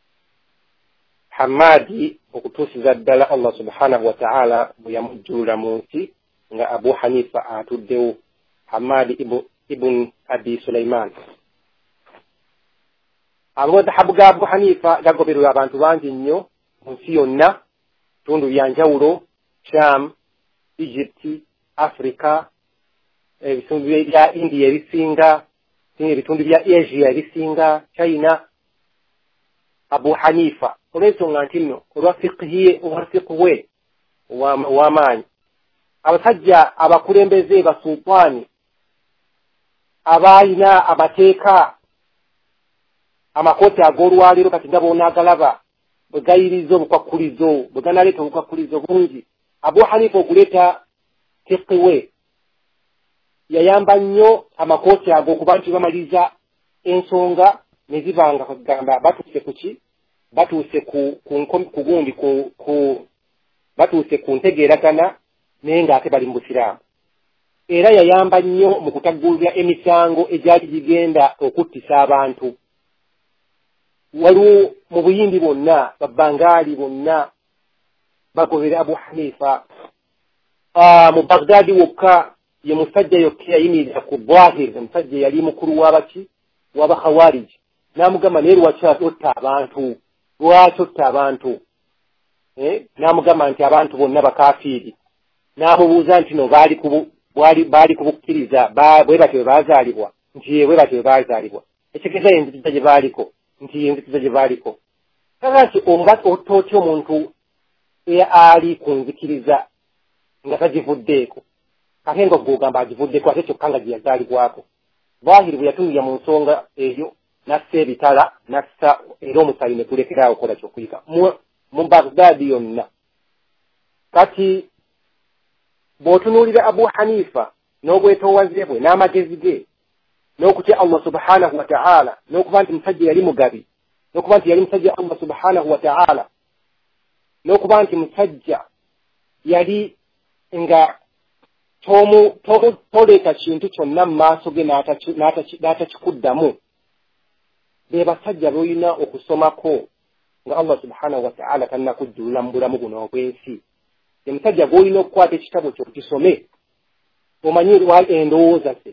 Hamadi okutuusiza ddala Allah subhanahu wa ta'ala bwe yamujjulula mu nsi nga Abu Hanifa atuddewo Hamadi ibn Abi Sulaiman amadhahabu ga Abu Hanifa gagobererwa abantu bangi nnyo mu nsi yonna tundu byanjawulo Sham Egypt Africa ebitundu bya India ebisinga ebitundu bya Asia ebisinga China Abu Hanifa olw'ensonga nti nno olwa fiqhi we w'amaanyi abasajja abakulembeze basultani abayina amateeka amakooti ag'olwaleero kati nga boonaagalaba bwe gayiriza obukwakkulizo bwe ganaleeta obukwakkulizo bungi Abu Hanifa okuleeta fiqhi we yayamba nnyo amakooti ago okuba nti bamaliriza ensonga ne zibanga kugamba batuuse ku ki batuuse ku ku gundi ku ku batuuse ku ntegeeragana naye ng'ate bali mu busiraamu era yayamba nnyo mu kutaggulira emisango egyali gigenda okuttisa abantu waliwo mu buyindi bonna babbangaali bonna bagobera Abu Hanifa mu Baghdadi wokka ye musajja yokka yayimirira ku Bwahir omusajja yali mukulu w'abaki w'abakhawarij n'amugamba naye lwaki otta abantu lwaki otta abantu n'amugamba nti abantu bonna bakafiiri n'amubuuza nti no baali baali kubukkiriza bwe batyo bwe baazaalibwa nti bwe batyo bwe baazaalibwa ekitegeeza enzikiriza gye baaliko nti enzikiriza gye baaliko kaga nti oba otta otya omuntu ali ku nzikiriza nga tagivuddeeko ate nga ogamba agivuddeeko ate kyokka nga gye yazaalibwako Bwahiri bwe yatunulira mu nsonga eyo nassa ebitala nassa era omusayi ne gulekeraawo okola kyokuyika mu Baghdadi yonna kati bw'otunuulira Abu Hanifa n'obwetoowaze bwe n'amagezi ge n'okutya Allah subhanahu wa ta'ala n'okuba nti musajja yali mugabi n'okuba nti yali musajja Allah subhanahu wa ta'ala n'okuba nti musajja yali nga tomu toleeta kintu kyonna mu maaso ge n'atakikuddamu be basajja b'olina okusomako nga Allah subhanahu wa ta'ala tannakujjulula mu bulamu buno obw'ensi ye musajja gw'olina okukwata ekitabo kyo kisome omanyi endowooza ze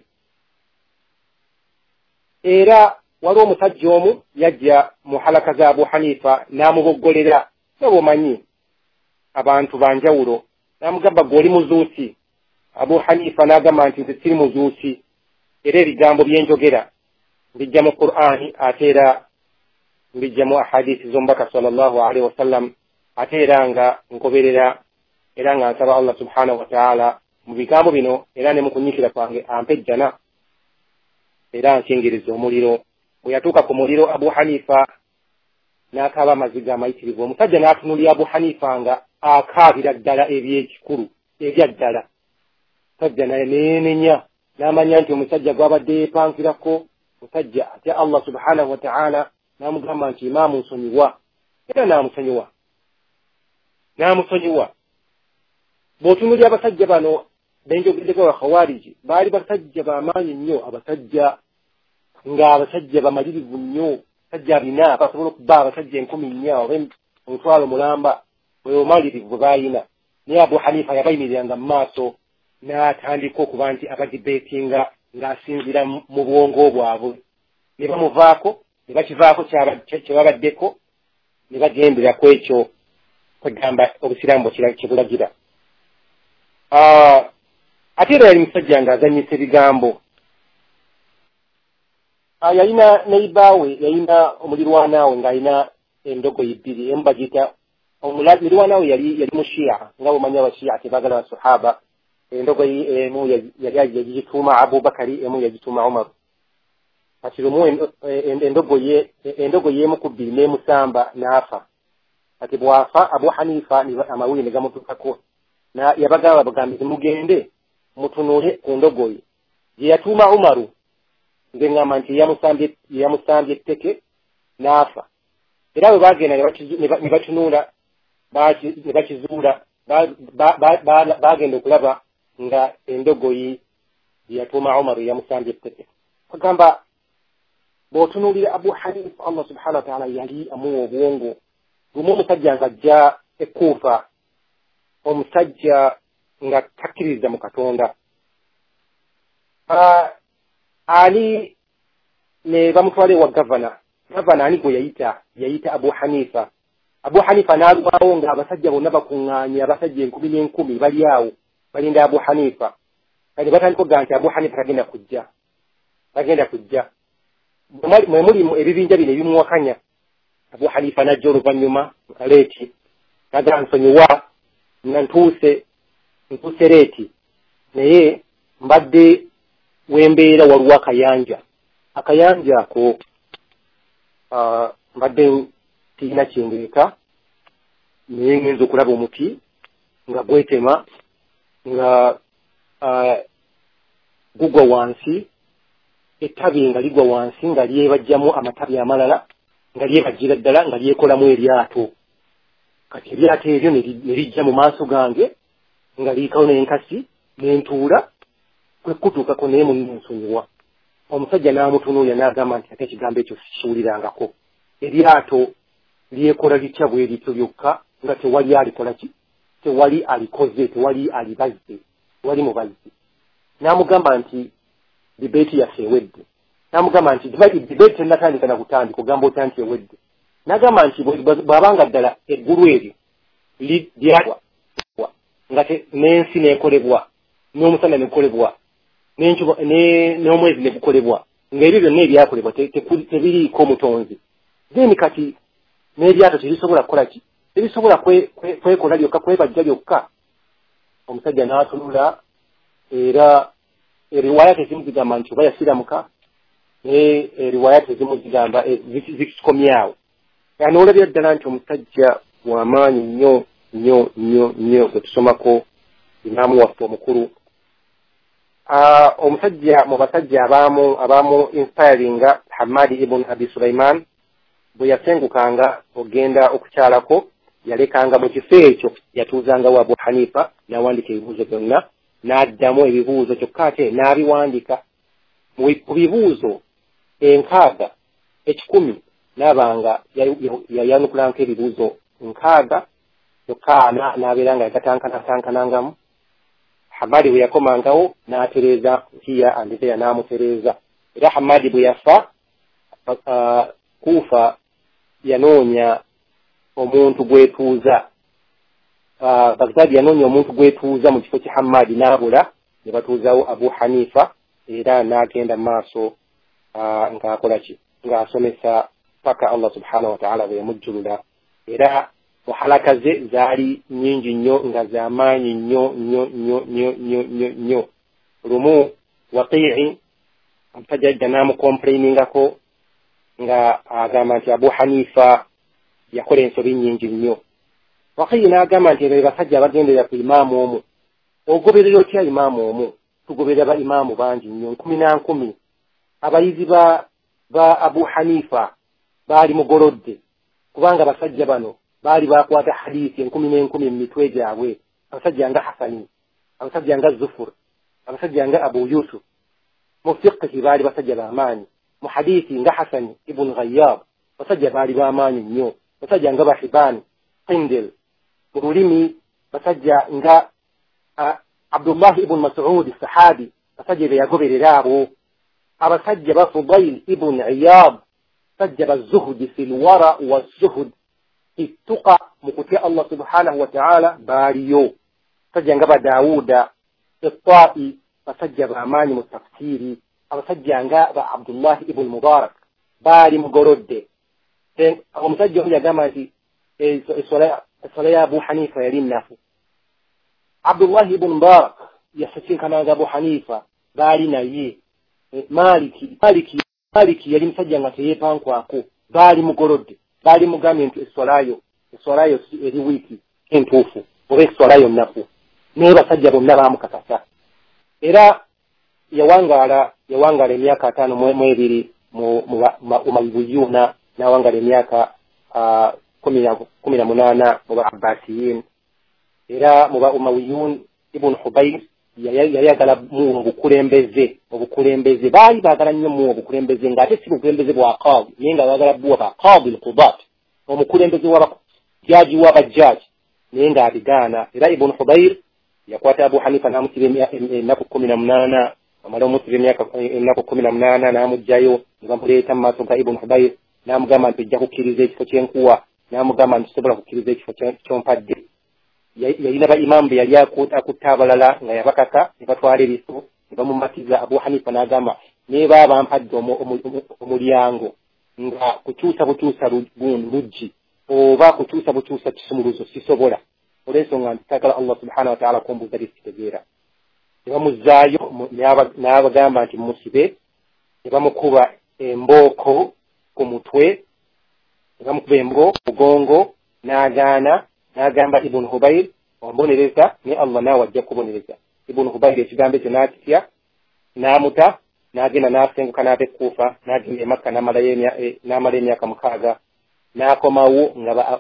era waliwo omusajja omu yajja mu halaka za Abu Hanifa n'amuboggolera nga bw'omanyi abantu banjawulo n'amugamba gw'oli muzuusi Abu Hanifa n'agamba nti nze siri muzuusi era ebigambo bye njogera mbijja mu Qur'ani ate era mbijja mu ahadisi z'omubaka sallallahu alaihi wasallam ate era nga nkoberera era nga nsaba Allah subhanahu wa ta'ala mu bigambo bino era ne mu kunyikira kwange ampe ejjana era nkingiriza omuliro bwe yatuuka ku muliro Abu Hanifa n'akaaba amaziga amayitirivu omusajja n'atunulira Abu Hanifa nga akaabira ddala eby'ekikulu ebya ddala musajja naye neenenya n'amanya nti omusajja gw'abadde yeepankirako musajja ate Allah subhanahu wa ta'ala n'amugamba nti imaamu nsonyiwa era n'amusonyiwa n'amusonyiwa. bw'otunuulira abasajja bano benjogeddeko abakhawariji baali basajja b'amaanyi nnyo, abasajja ng'abasajja bamalirivu nnyo, basajja bina basobola okuba abasajja enkumi nnya oba omutwalo mulamba bwe bumalirivu bwe baayina. naye Abu Hanifa yabayimiriranga mu maaso n'atandika okuba nti abadibeetinga ng'asinziira mu bwongo bwabwe, ne bamuvaako ne bakivaako kye babaddeko ne bagendera ku ekyo kwegamba obusiraamu kye bulagira. ate era yali musajja ng'azanyisa ebigambo. yalina neibaawe, yalina omulirwanaawe ng'alina endogoyi bbiri, emu bagiyita omulirwanaawe yali yali mushiya nga bw'omanyi abashiya tebaagala basahaba. endogoyi emu yali yagituuma Abubakari, emu yagituuma Umar. kati lumu endogoyi endogoyi emu ku bbiri n'emusamba n'afa. kati bw'afa Abu Hanifa amawulire ne gamutuukako, yabagamba bagambe mugende mutunule ku ndogoyi gye yatuuma Umaru ng'eŋŋamba nti yamusambye etteke n'afa. era bwe baagenda ne batunuula ne bakizuula, baagenda okulaba nga endogoyi gye yatuuma Umaru yamusambye etteke. bagamba bw'otunuulira Abu Hanifa Allah subhanahu wa ta'ala yali amuwa obwongo. lumu omusajja ng'ajja e Kuufa, omusajja nga takkiriza mu Katonda, ali ne bamutwala ewa gavana. gavana ani gwe yayita yayita Abu Hanifa. Abu Hanifa n'alwawo ng'abasajja bonna bakuŋŋaanye, abasajja enkumi n'enkumi bali awo balinda Abu Hanifa. kati batandika okugaa nti Abu Hanifa tagenda kujja tagenda kujja mwe mulimu ebibinja bino ebimuwakanya. Abu Hanifa n'ajja oluvannyuma leeti n'agamba nsonyiwa nga ntuuse ntuuse leeti, naye mbadde wembeera waliwo akayanja akayanja ako mbadde tiina kyendeeka, naye ngenza okulaba omuti nga gwetema nga gugwa wansi, ettabi nga ligwa wansi nga lyebajjamu amatabi amalala nga lyebajjira ddala nga lyekolamu eryato. kati eryato eryo ne lijja mu maaso gange nga liikawo n'enkasi n'entuula kwe kutuukako, naye munnsonyiwa. omusajja n'amutunuulira n'agamba nti ate ekigambo ekyo sikiwulirangako. eryato lyekola litya bwe lityo lyokka nga tewali alikola ki, tewali alikoze, tewali alibazze, tewali mubazzi. n'amugamba nti dibeeti yaffe ewedde. n'amugamba nti dibeeti tennatandika na kutandika ogamba otya nti ewedde. n'agamba nti bw'abanga ddala eggulu eryo lyalwa nga n'ensi n'ekolebwa, n'omusana n'ekolebwa, n'omwezi n'egukolebwa, ng'ebyo byonna ebyakolebwa tebiriiko mutonzi, then kati n'eryato terisobola kukola ki, terisobola kwekola lyokka, kwebajja lyokka. omusajja n'atunula, era eriwaya tezimuzigamba nti oba yasiramuka, naye eriwaya tezimuzigamba zikikomyawo. n'olabira ddala nti omusajja w'amaanyi nnyo nnyo nnyo nnyo bwe tusomako imaamu waffe omukulu. omusajja mu basajja abaamu abaamu inspiringa Hamadi ibn Abi Sulaiman bwe yasengukanga ogenda okukyalako, yalekanga mu kifo ekyo yatuuzangawo Abu Hanifa n'awandika ebibuuzo byonna, n'addamu ebibuuzo kyokka ate n'abiwandika. mu bibuuzo enkaaga ekikumi n'abanga yayanukulanko ebibuuzo nkaaga kyokka n'abeera nga yagatankanatankanaangamu. Hamadi bwe yakomangawo n'atereeza nkiya andizeya n'amutereeza. era Hamadi bwe yafa Kuufa yanoonya omuntu gwetuuza, Baghdadi yanoonya omuntu gwetuuza mu kifo kya Hamadi n'abula, ne batuuzawo Abu Hanifa, era n'agenda maaso ng'akola ki, ng'asomesa paka Allah subhanahu wa ta'ala bwe yamujjulula. era muhalaka ze zaali nnyingi nnyo nga z'amaanyi nnyo nnyo nnyo nnyo nnyo nnyo nnyo. lumu Waqi'i omusajja ajja n'amukomplainingako nga agamba nti Abu Hanifa yakola ensobi nnyingi nnyo. Waqi'i n'agamba nti be basajja abagenderera ku imaamu omu, ogoberera otya imaamu omu? tugoberera ba imaamu bangi nnyo, nkumi na nkumi. abayizi ba ba Abu Hanifa bali mugorodde kubanga basajja bano bali bakwata hadithi enkumi n'enkumi mu mitwe gyabwe abasajja nga Hasani abasajja nga Zufur abasajja nga Abu Yusuf mu fiqhi bali basajja b'amaanyi mu hadithi nga Hasani ibn Ghayyab basajja bali b'amaanyi nnyo basajja nga Bahibani Qindil mu lulimi basajja nga uh, Abdullah ibn Mas'ud sahabi basajja be yagoberera abo abasajja ba Fudayl ibn Iyad sajja bazuhdi fil wara wa zuhd ittuqa mukuti Allah subhanahu wa ta'ala baliyo sajja nga ba Dawuda الطائي basajja b'amaanyi mu tafsiri abasajja nga ba Abdullah ibn Mubarak bali mugorodde omusajja oyo yagamba nti essola ya Abu Hanifa yali nnafu Abdullah ibn Mubarak yasisinkana Abu Hanifa bali naye Maliki Maliki Maliki yali musajja nga teyeepankwako bali mugorodde bali mugambye nti essolayo essolayo eri wiiki entuufu oba essolayo nnafu naye basajja bonna baamukakasa era yawangaala yawangaala emyaka ataano mu ebiri mu Umayyuna n'awangaala emyaka kumi na munaana mu ba Abbasiyin era mu ba Umayyun ibn Hubayr yayagala mu obukulembeze obukulembeze baali baagala nnyo mu obukulembeze ng'ate si bukulembeze bwa qaadi naye nga baagala buwa ba qaadi al-qudat omukulembeze w'abajaji w'abajaji naye ng'abigaana era ibn Hubayr yakwata Abu Hanifa n'amusiba ennaku kumi na munaana amala omusiba emyaka ennaku kumi na munaana n'amugjayo ne bamuleeta mu maaso ga Ibn Hubayr n'amugamba nti ojja kukkiriza ekifo ky'enkuwa n'amugamba nti sobola kukkiriza ekifo ky'ompadde yalina ba imamu be yali akutta abalala nga yabakaka ne batwala ebifo ne bamumatiza Abu Hanifa n'agamba naye baba bampadde omulyango nga kukyusa bukyusa luggi oba kukyusa bukyusa kisumuluzo sisobola olw'ensonga nti saagala Allah subhanahu wa ta'ala kumbuuza lisitegeera ne bamuzzaayo n'abagamba nti musibe ne bamukuba embooko ku mutwe ne bamukuba embooko mugongo n'agaana n'agamba Ibn Hubayr ombonereza ne Allah naawe ajja kubonereza Ibn Hubayr ekigambo ekyo n'akitya n'amuta n'agenda n'asenguka n'aba Kuufa n'agenda e Makka n'amala emyaka mukaaga n'akomawo nga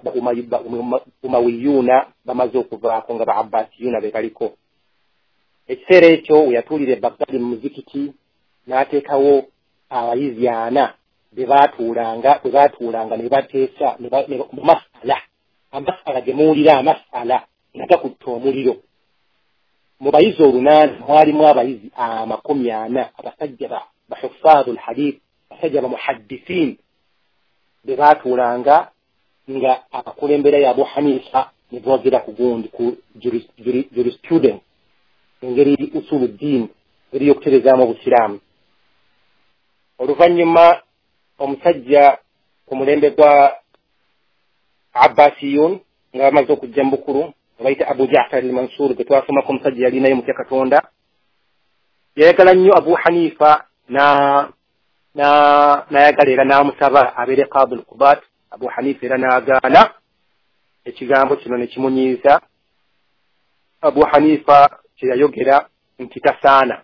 Umayyuna bamaze okuvaako nga ba Abbasiyuna be baliko ekiseera ekyo we yatuulira e Baghdad mu muzikiti n'ateekawo abayizi ana be baatuulanga be baatuulanga ne bateesa mu masala amasala ge muwulira amasala nga gakutta omuliro mu bayizi olunaana mwalimu abayizi amakumi ana abasajja ba huffaadhu alhadith basajja ba muhaddisiin be baatuulanga nga abakulembera ya Abu Hanifa ne boogera ku gundi ku jurisprudence engeri usulu ddiini eri y'okuterezaamu obusiraamu oluvannyuma omusajja ku mulembe gwa Abbasiyun nga bamaze okujja mu bukulu bayita Abu Ja'far al-Mansur gwe twasomako omusajja yali naye mutya Katonda yayagala nnyo Abu Hanifa na na nayagala era n'amusaba abeere qaadi al-qudat Abu Hanifa era n'agaana ekigambo kino ne kimunyiiza Abu Hanifa kye yayogera nti tasaana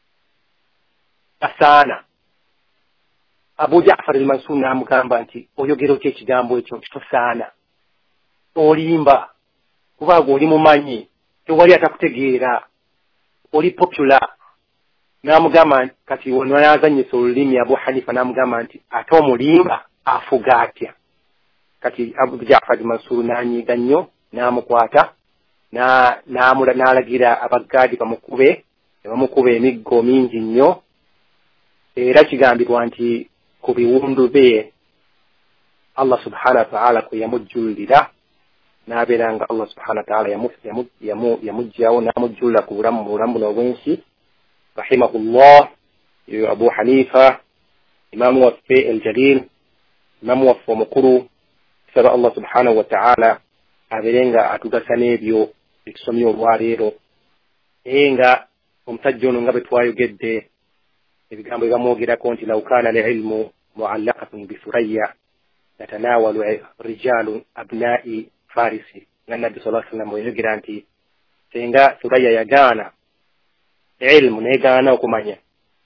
tasaana Abu Ja'far al-Mansur n'amugamba nti oyogera otya ekigambo ekyo nti tosaana olimba kubanga oli mumanyi tewali atakutegeera oli popular n'amugamba kati ono yazannyisa olulimi Abu Hanifa n'amugamba nti ate omulimba afuga atya kati Abu Ja'far al-Mansur n'anyiiga nnyo n'amukwata n'alagira abaggaadi bamukube ne bamukuba emiggo mingi nnyo era kigambibwa nti ku biwundu bye Allah subhanahu wa ta'ala kwe yamujjulira n'abeera nga Allah subhanahu wa ta'ala yamugjawo n'amujjulira ku bulamu bulamu buno obw'ensi rahimahullah yo Abu Hanifa imamu waffe el-jalil imamu waffe omukulu tusaba Allah subhanahu wa ta'ala abeere nga atugasa n'ebyo etusomye olwaleero naye nga omusajja ono nga bwe twayogedde ebigambo ebamwogerako nti law kaana al-ilmu mu'allaqatun bi Thurayya yatanaawalu rijaalu abnaa'i farisi nga nabbi sallallahu alaihi wasallam yayogera nti senga Thurayya yagaana ilmu negaana okumanya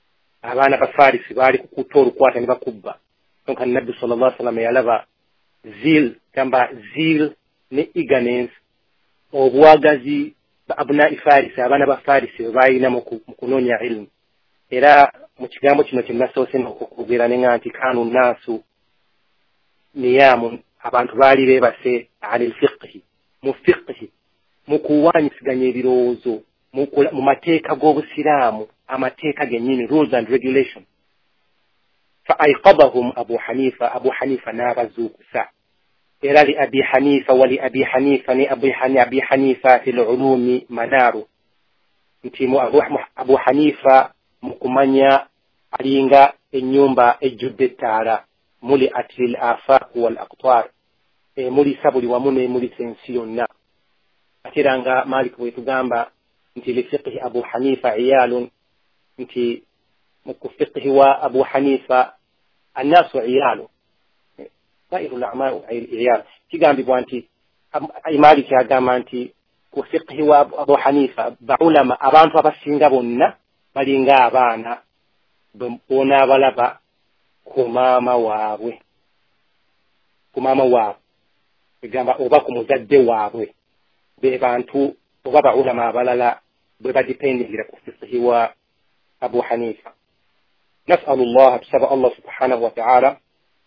abaana ba farisi baali kukuta olukwata ne bakubba donc nabbi sallallahu alaihi wasallam yalaba zil kamba zil ne eagerness obwagazi ba abuna farisi abaana ba farisi bayina mu kunoonya ilmu era mu kigambo kino kinnasoose n'okukubira ne nganti kanu naasu niyamu abantu baali beebase alil fiqhi mu fiqhi mu kuwanyisiganya ebirowoozo mu mateeka g'obusiraamu amateeka gennyini rules and regulation fa ayqadahum abu hanifa abu hanifa n'abazuukusa era li abi hanifa wa li abi hanifa ni abi hanifa fi lulumi manaru nti mu abu hanifa mu kumanya alinga ennyumba ejjudde ettaala muli atil afaq wal aqtar e muli sabuli wamu ne muli sensi yonna ate era nga malik bwe tugamba nti li fiqhi abu hanifa iyalun nti mu fiqhi wa abu hanifa annasu iyalu sairu al-a'mal iyal kigambibwa nti malik agamba nti ku fiqhi wa abu hanifa baulama abantu abasinga bonna balinga abaana bona abalaba ku maama waabwe ku maama waabwe egamba oba ku muzadde waabwe be bantu oba baulama abalala bwe badipendingira ku fiqhi wa abu hanifa نسأل الله بسبب الله سبحانه وتعالى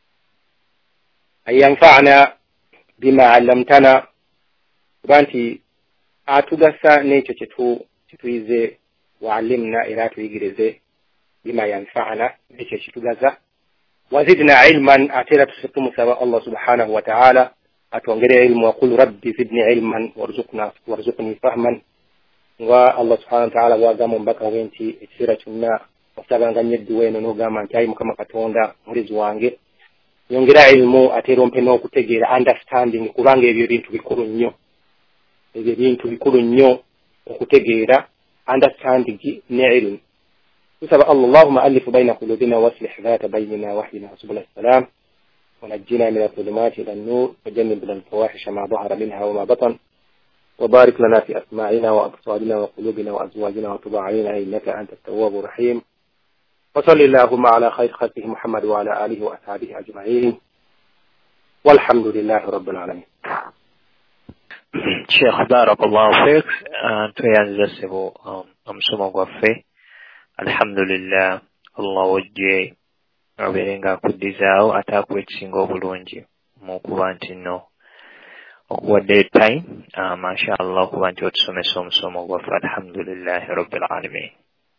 أن ينفعنا بما علمتنا بانتي أتوغسا نيتو تتو تتويزي وعلمنا إلى تويجرزي بما ينفعنا نيتو تتوغسا وزدنا علما أتيرا تسطم سبب الله سبحانه وتعالى أتوانجري علم وقل ربي زدني علما وارزقنا وارزقني فهما والله سبحانه وتعالى وقام بك وينتي اتسيرتنا osabanga nyeddi weno n'ogamba nti ayi mukama katonda mulezi wange yongera ilmu ate rompe n'okutegeera understanding kubanga ebyo bintu bikulu nnyo ebyo bintu bikulu nnyo okutegeera understanding ne ilmu tusaba allahumma alif baina qulubina waslih dhata baynina wahdina subul salam ونجنا من الظلمات إلى النور وجنبنا الفواحش ما ظهر منها وما بطن وبارك لنا في أسماعنا وأبصارنا وقلوبنا وأزواجنا وتب علينا إنك أنت التواب الرحيم وصلى اللهم على خير خلقه محمد وعلى آله وأصحابه أجمعين والحمد لله رب العالمين. شيخ بارك الله فيك أنت ينزسبوا أمسوما وفي الحمد لله الله وجه aberenga kudizaawo atakweksinga obulungi mu kuba nti no okuwadde time uh, mashallah okuba nti otusomesa omusomo gwaffe alhamdulillahi rabbil alamin.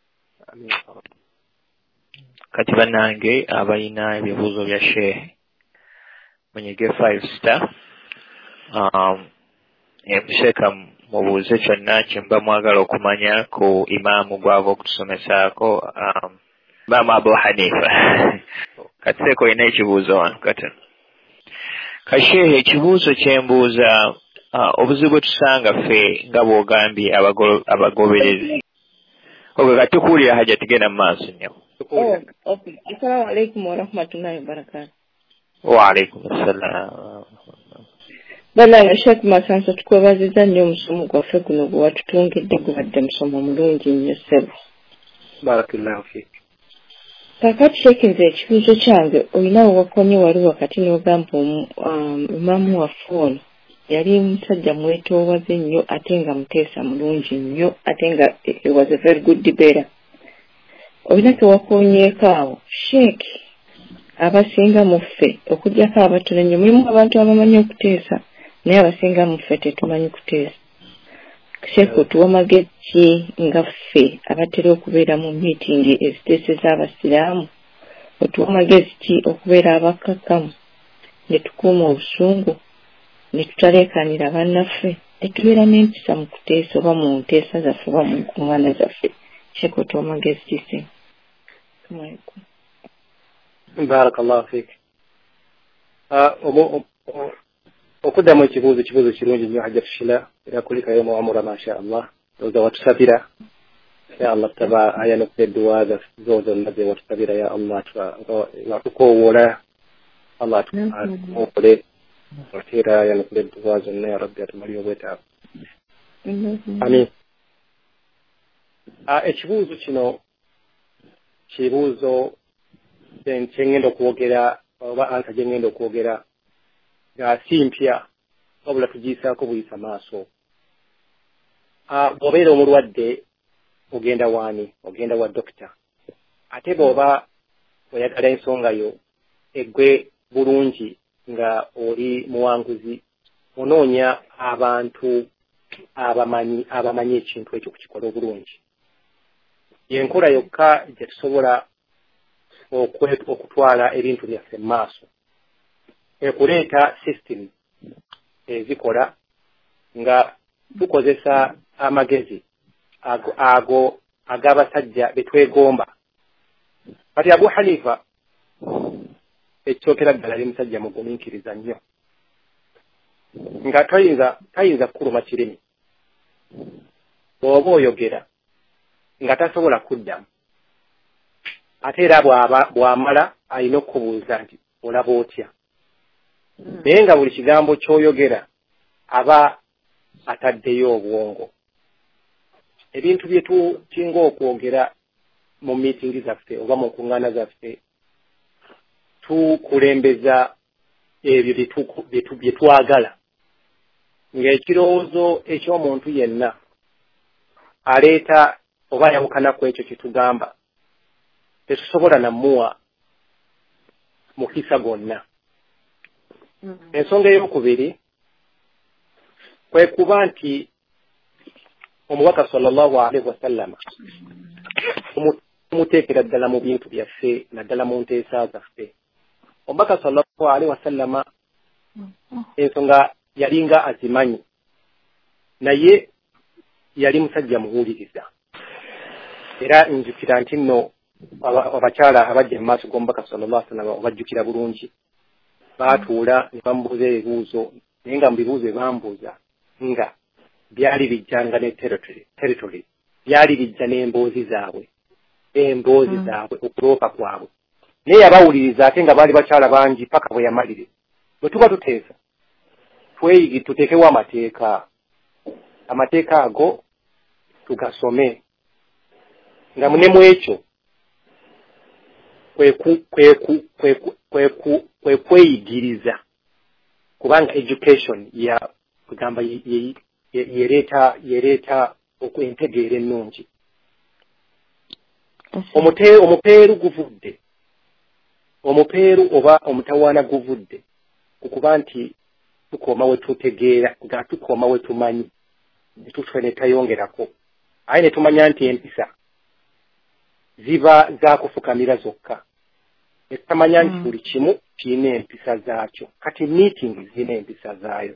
Kati bannange abalina ebibuuzo bya shehe munyige five star um, emuseeka mubuuze kyonna kyemba mwagala okumanya ku imaamu gwava okutusomesaako um, Mama Abu Hanifa. Katseko ina ekibuuzo wano kati. Kashehe ekibuuzo kyembuuza uh, obuzibu tusanga ffe nga bw'ogambye abagoberezi. Oge kati tukuwulira haja tugenda mu maaso nnyo. Oh, okay. Assalamu alaikum wa rahmatullahi wa barakatuh. Wa alaikum assalam. Bala Sheikh Masanso tukwebaziza nnyo omusomo gwaffe guno gwe watutungidde gubadde musomo mulungi nnyo ssebo. Barakallahu fiik. Kakati shekinze ekibuuzo kyange olinawo wakomye wali wakati n'ogamba omumaamu waffe ono yali musajja mwetoowaze nnyo ate nga muteesa mulungi nnyo ate nga he was a very good debater. Olina kewakonyeeko awo sheeki abasinga mu ffe okuggyako abatono nnyo mulimu abantu abamanyi okuteesa naye abasinga mu ffe tetumanyi kuteesa. Sheeki otuwa magezi nga ffe abatera okubeera mu miitingi eziteeseza abasiraamu otuwa magezi ki okubeera abakakkamu ne tukuuma obusungu ne tutaleekaanira bannaffe ne tubeera n'empisa mu kuteesa oba mu nteesa zaffe oba mu nkuŋŋaana zaffe. Sheeki otuwa magezi ki se? Barakallahu fiik. okuddamu ekibuuzo kibuuzo kirungi nnyo hajja tushila era kulika yomu amura masha Allah oza watusabira ya Allah taba ayanukudde edduwa zo zonna ze watusabira ya Allah watukowoola Allah tukoole era ayanukudde edduwa zonna ya Rabbi atumali obwetaavu. Amin. Ekibuuzo kino kibuuzo kye ngenda okwogera oba ansa gye ngenda okwogera nga si mpya wabula tugiyisaako buyisa maaso. Bw'obeera omulwadde ogenda waani? Ogenda wa dokita. Ate bw'oba oyagala ensonga yo eggwe bulungi nga oli muwanguzi, onoonya abantu abamanyi abamanyi ekintu ekyo kukikola obulungi. Yenkola yokka gye tusobola okutwala ebintu byaffe mu maaso. Ekuleeta system ezikola nga tukozesa amagezi ago, ago ag'abasajja betwegomba. Kati Abu Hanifa ekyokera ddala ali musajja mugumiikiriza nnyo nga tayinza tayinza kukuluma kirimi bw'oba oyogera nga tasobola kuddamu. Ate era bw'amala alina okubuuza nti olaba otya. Naye nga buli kigambo ky'oyogera aba ataddeyo obwongo. Ebintu bye tukinga okwogera mu miitingi zaffe oba mu nkuŋŋaana zaffe tukulembeza ebyo bye twagala. Ng'ekirowoozo eky'omuntu yenna aleeta oba yawukana ku ekyo kye tugamba, tetusobola namuwa mukisa gonna. Ensonga ey'okubiri kwe kuba nti omubaka sallallahu alaihi wasallama tumuteekera ddala mu bintu byaffe naddala mu nteesa zaffe. Omubaka sallallahu alaihi wasallama ensonga yalinga azimanyi, naye yali musajja muwuliriza. Era njukira nti nno abakyala abajja mu maaso g'omubaka sallallahu alaihi wasallama obajjukira bulungi, baatuula ne bamubuuza ebibuuzo, naye nga mu bibuuzo bye bambuuza nga byali bijjanga ne territory territory byali bijja n'emboozi zaabwe emboozi mm. zaabwe okuloopa kwabwe, naye yabawuliriza ate nga baali bakyala bangi paka bwe yamalire. Bwe tuba tuteesa tweyigi tuteekewo amateeka, amateeka ago tugasome nga mune mu ekyo kwe kweyigiriza, kubanga education ya kugamba yereeta yereeta okwentegeera ennungi. Omupeeru guvudde, omupeeru oba omutawaana guvudde kukuba nti tukooma we tutegeera nga tukooma we tumanyi netutwe ne tayongerako, aye ne tumanya nti empisa ziba za kufukamira zokka. Etamanya nti buli kimu kirina empisa zaakyo. Kati meeting zirina empisa zaayo.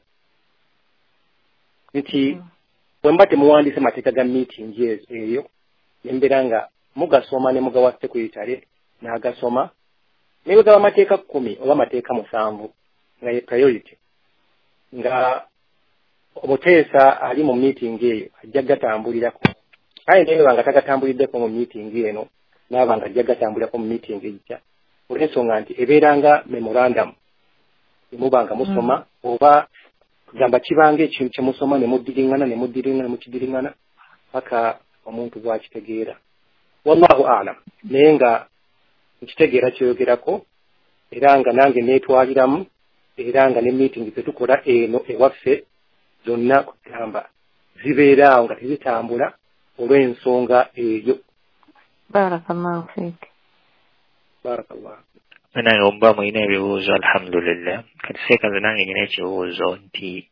Nti bwe mba temuwandiise mateeka ga meeting eyo, nembeera nga mugasoma ne mugawa secretary n'agasoma ne mugaba amateeka kkumi oba amateeka musanvu nga ye priority, nga omuteesa ali mu meeting eyo ajja gatambulirako. Aye naye banga tagatambuliddeko mu meeting eno n'abanga ajja gatambulirako mu meeting ejja, olw'ensonga nti ebeeranga memorandum emubanga musoma mm. oba kugamba kibanga ekintu kye musoma ne muddiringana ne muddiringana ne mukidiringana paka omuntu bw'akitegeera. Wallahu a'lam. Naye nga nkitegeera kyoyogerako era nga nange neetwaliramu era nga ne meeting zetukola eno ewaffe zonna kugamba zibeeraawo nga tezitambula olw'ensonga eyo. Barakallahu fiik. Barakallahu. Nange oba mulina ebibuuzo alhamdulillah. Kati seekaze nange nina ekibuuzo nti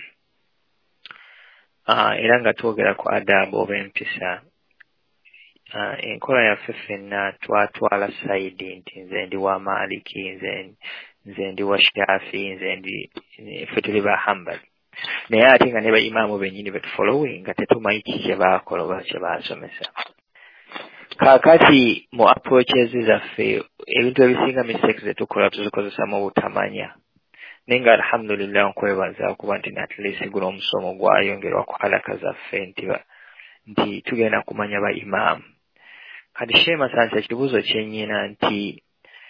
era nga twogera ku adabu oba empisa, enkola yaffe ffenna twatwala sayidi nti nze ndi wa Maliki, nze nze ndi wa Shafi, nze ndi ffe tuli ba Hanbali. Naye ate nga ne baimaamu bennyini betufollowing nga tetumanyi ki kye baakola oba kye baasomesa. Kaakati mu approaches zaffe ebintu ebisinga mistakes zetukola tuzikozesa mu butamanya. Naye nga alhamdulillah nkwebaza okuba nti at least guno omusomo gwayongerwa ku halaka zaffe nti nti tugenda kumanya ba imaamu. Kati Sheikh Masansa ekibuuzo kyennyina nti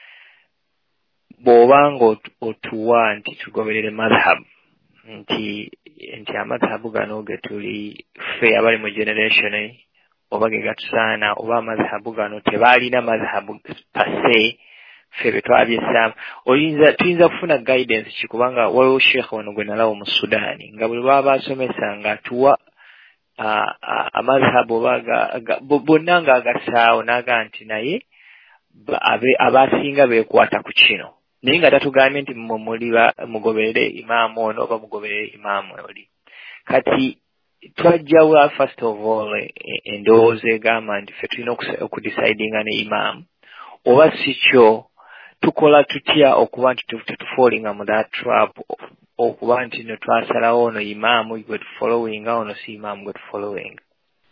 bw'obanga otuwa nti tugoberere madhhab nti nti amadhhabu gano ge tuli ffe abali mu generation oba ge gatusaana oba amazhabu gano tebaalina mazhabu pase ffe be twabyessaamu oyinza tuyinza kufuna guidance kikubanga waliwo sheekh wano gwe nalawo mu Sudaani nga bwe baba basomesa nga atuwa amazhabu oba bonna ng'agasaawo n'aga nti naye abasinga beekwata ku kino naye nga tatugambye nti muli mugoberere imaamu ono oba mugoberere imaamu oli kati twajjawa first of all endowooza egamba nti ffe tulina okudecidinga ne imaamu oba si kyo tukola tutya okuba nti tetufoolinga mu that trap okuba nti no twasalawo ono imaamu gwe tufollowinga ono si imaamu gwe tufollowinga.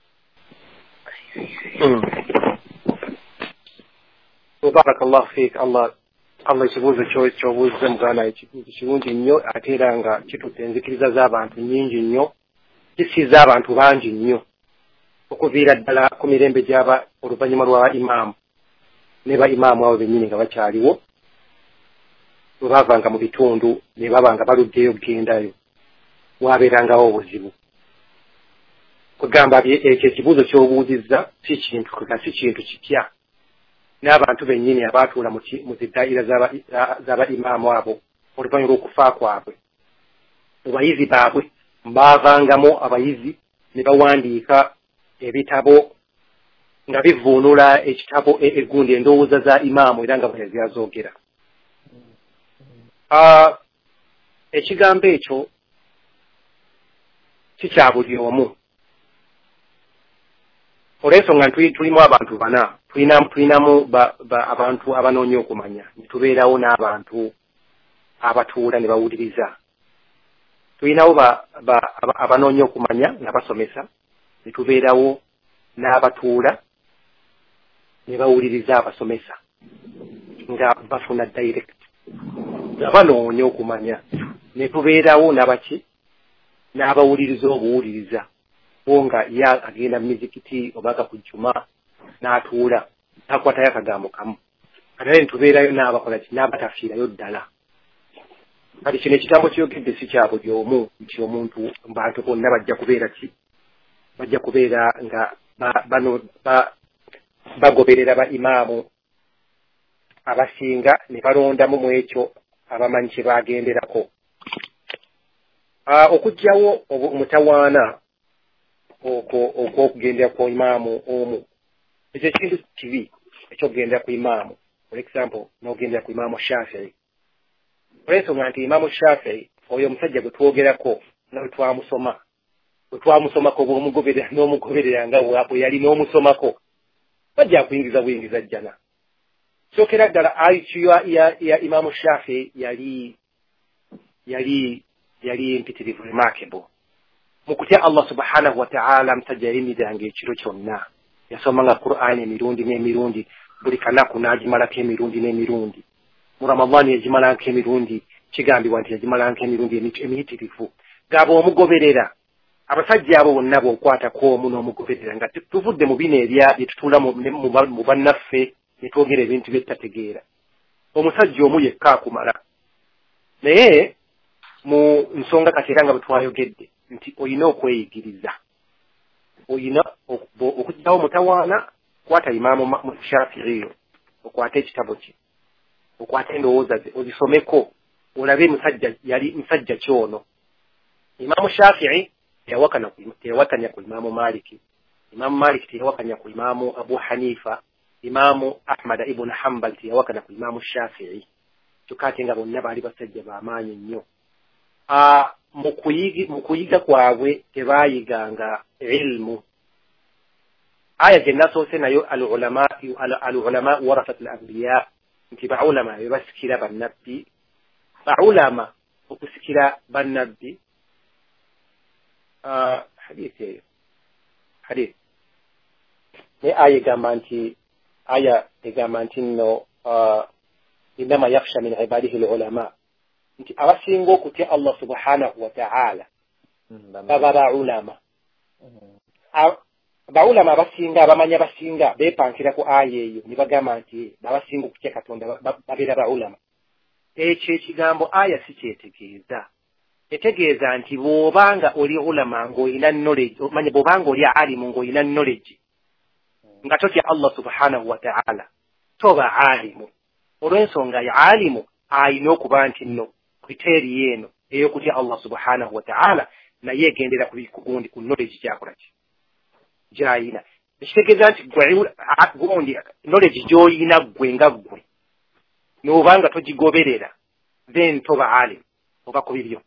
Barakallahu fiik. Allah Allah ekibuuzo ky'obuuze mugana ekibuuzo kirungi nnyo ate era nga kitutte enzikiriza z'abantu nnyingi nnyo kisiiza abantu bangi nnyo okuviira ddala ku mirembe gy'aba oluvannyuma lwa imaamu ne ba imaamu abo bennyini nga bakyaliwo bwe baavanga mu bitundu ne babanga baluddeyo kugendayo waabeerangawo obuzibu kugamba ekyo ekibuuzo ky'obuuzizza si kintu si kintu kipya n'abantu bennyini abaatuula mu ziddaayira z'aba imaamu abo oluvannyuma lw'okufa kwabwe mu bayizi baabwe baavangamu abayizi ne bawandiika ebitabo nga bivuunula ekitabo egundi endowooza za imaamu era nga bwe yazoogera. Ekigambo ekyo si kya buli omu olw'ensonga tulimu abantu bana tulinamu abantu abanoonya okumanya netubeerawo n'abantu abatuula ne bawuliriza tulinawo abanoonya okumanya nga basomesa netubeerawo n'abatuula ne bawuliriza abasomesa nga bafuna direct nga banoonya okumanya netubeerawo n'abaki n'abawuliriza obuwuliriza bo nga ya agenda mu mizikiti oba ku jjuma n'atuula n'akwatayo akagambo kamu ate netubeerayo n'abakola ki n'abatafiirayo ddala. Kati kino ekigambo kyogedde si kya buli omu nti omuntu bantu bonna bajja kubeera ki bajja kubeera nga bano bagoberera ba imaamu abasinga ne balondamu mu ekyo abamanyi kye bagenderako. Okugyawo omutawaana okwokugendera ku imaamu omu ekyo ekintu kibi ekyokugendera ku imaamu. For example n'ogendera ku imaamu Shafii olw'ensonga nti imaamu Shafii oyo omusajja gwe twogerako nga bwe twamusoma bwe twamusomako bw'omugoberera n'omugoberera nga bwe yali n'omusomako bajja kuyingiza buyingiza jjana. Kyokera ddala I Q ya imaamu Shafii yali yali yali mpitirivu remarkable mu kutya Allah subhanahu wa ta'ala musajja yayimiranga ekiro kyonna yasomanga Qur'ani emirundi n'emirundi buli kanaku n'agimalako emirundi n'emirundi mu Ramadani yagimalako emirundi kigambibwa nti yagimalako emirundi emiyitirivu gaba omugoberera abasajja abo bonna bw'okwatako omu n'omugoberera nga tuvudde mu bino ebya bye tutuula mu bannaffe ne twogera ebintu bye tutategeera omusajja omu yekka akumala naye mu nsonga kati era nga bwe twayogedde nti olina okweyigiriza olina okugyawo mutawaana kwata imaamu Shafii okwata ekitabo kye okwata endowooza ze ozisomeko olabe musajja yali musajja kyono. Imaamu Shafii teyawakanya ku imaamu Maliki, imaamu Maliki teyawakanya ku imaamu Abu Hanifa, imaamu Ahmad ibn Hanbal teyawakanya ku imaamu Shafii kyokka nga bonna baali basajja b'amaanyi nnyo. mu kuyiga kwabwe tebayiganga ilmu. Aya gye nasoose nayo al-ulama al-ulama warathatul anbiya nti ba'ulama bebasikira bannabbi ba'ulama okusikira bannabbi. Hadithi eyo hadith ne aya egamba nti aya egamba nti nno innama yakhsha min ibadihi al-ulama nti abasinga okutya Allah subhanahu wa ta'ala baba ba'ulama. Ba'ulama abasinga abamanya basinga bepankira ku aya eyo ne bagamba nti babasinga okutya Katonda babeera ba'ulama. Ekyo ekigambo aya si kyetegeeza. Etegeeza nti bw'obanga oli ulama ng'olina knowledge, omanye bw'obanga oli alimu ng'olina knowledge nga totya Allah subhanahu wa ta'ala toba alimu olw'ensonga ya alimu ayina okuba nti nno kriteeri eno ey'okutya Allah subhanahu wa ta'ala naye egendera ku gundi ku knowledge kyakola ki gy'ayina ekitegeeza nti gundi knowledge gy'oyina ggwe nga ggwe n'obanga togigoberera then toba alimu oba ku bibyo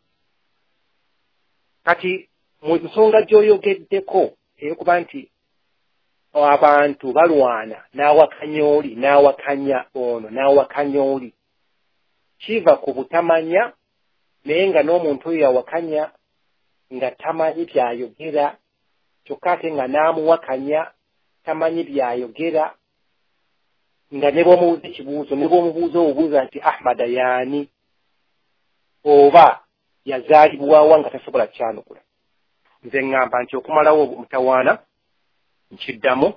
kati mu nsonga gy'oyogeddeko ey'okuba nti abantu balwana n'awakanya oli n'awakanya ono n'awakanya oli kiva ku butamanya naye nga n'omuntu oyo yawakanya nga tamanyi byayogera kyokka ate nga n'amuwakanya tamanyi byayogera nga ne bw'omubuuza ekibuuzo ne bw'omubuuza obubuuza nti Ahmada yaani oba yazaalibwawa nga tasobola kyanukula nze ŋŋamba nti okumalawo mutawaana nkiddamu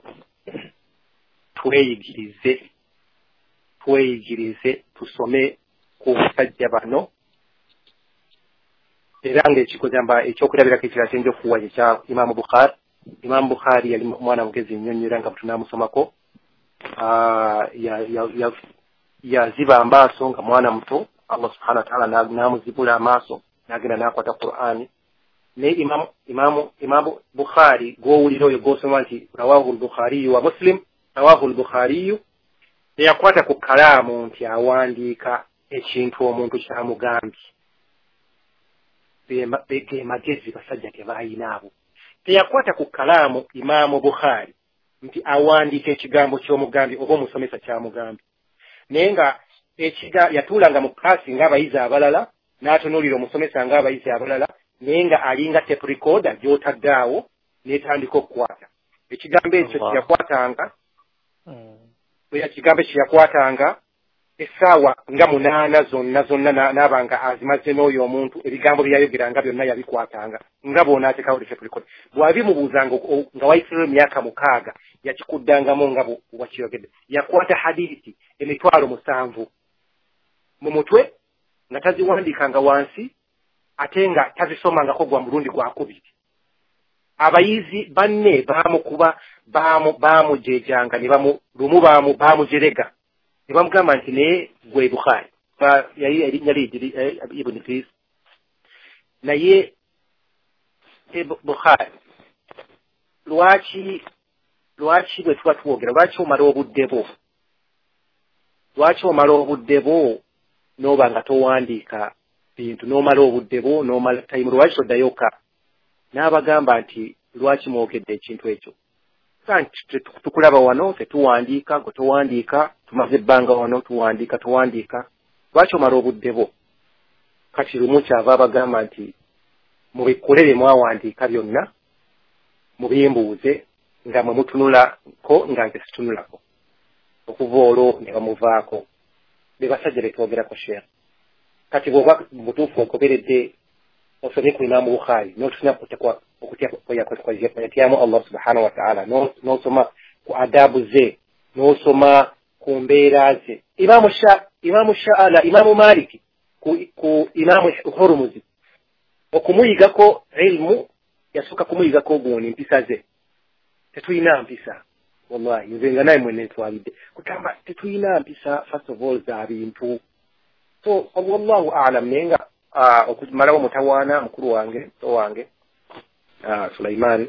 tweyigirize tweyigirize tusome ku basajja bano era ng'ekikojamba ekyokulabirako ekirala kyenja okuwa ekya Imaamu Bukhari. Imaamu Bukhari yali mwana mugezi nnyo nnyo era nga tunaamusomako yaziba amaaso nga mwana muto Allah subhanahu wa ta'ala n'amuzibula amaaso n'agenda n'akwata Qur'ani ne Imaamu Imaamu Imaamu Bukhari gw'owulira oyo gw'osoma nti rawahu al-Bukhari wa Muslim rawahu al-Bukhari teyakwata ku kalaamu nti awandiika ekintu omuntu kyamugambye ge magezi basajja tebayina abo teyakwata ku kalaamu Imaamu Bukhari nti awandiika ekigambo ky'omugambye oba omusomesa kyamugambye naye nga ekiga yatuulanga mu klaasi ng'abayizi abalala n'atunuulira omusomesa ng'abayizi abalala naye nga alinga tape recorder gy'otadde awo n'etandika okukwata ekigambo ekyo kyeyakwatanga ekigambo ekyo yakwatanga essaawa nga munaana zonna zonna n'abanga azimaze n'oyo omuntu ebigambo byayogeranga byonna yabikwatanga nga bw'onaatekawo tape recorder bw'abimubuuzanga nga wayitirayo emyaka mukaaga yakikuddangamu nga bwakiyogedde yakwata hadiisi emitwalo musanvu mu mutwe nga taziwandiikanga wansi ate nga tazisomangako gwa mulundi gwakubiri abayizi banne baamukuba baamujejanga ne bamu lumu baamujerega ne bamugamba nti naye gwe Bukhari yali erinnya liigiri Ibn Idris naye Bukhari lwaki lwaki bwe tuba twogera lwaki omala obudde bwo lwaki omala obudde bwo n'oba nga towandiika bintu n'omala obudde bwo n'omala time lwaki toddayo ka n'abagamba nti lwaki mwogedde ekintu ekyo tukulaba wano tetuwandiika gwe towandiika tumaze ebbanga wano tuwandiika tuwandiika lwaki omala obudde bwo kati lumu kyava abagamba nti mubikolere mwawandiika byonna mubimbuuze nga mwe mutunulako nga nze situnulako okuva olwo ne bamuvaako be basajja be twogerako sheekh kati bw'oba butuufu ogoberedde osomye ku Imaamu Bukhari n'otufuna okutya kwayatyamu Allah subhanahu wa ta'ala n'osoma ku adabu ze n'osoma ku mbeera ze Imaamu Sha Imaamu Sha'ala Imaamu Maliki ku Imaamu Hurmuzi okumuyigako ilmu yasooka kumuyigako guuni mpisa ze tetuyina mpisa wallahi nze nga naye mwene ntwalidde kugamba tetuyina mpisa first of all za bintu so wallahu a'lam nenga okumalawo mutawaana mukulu wange so wange Sulaiman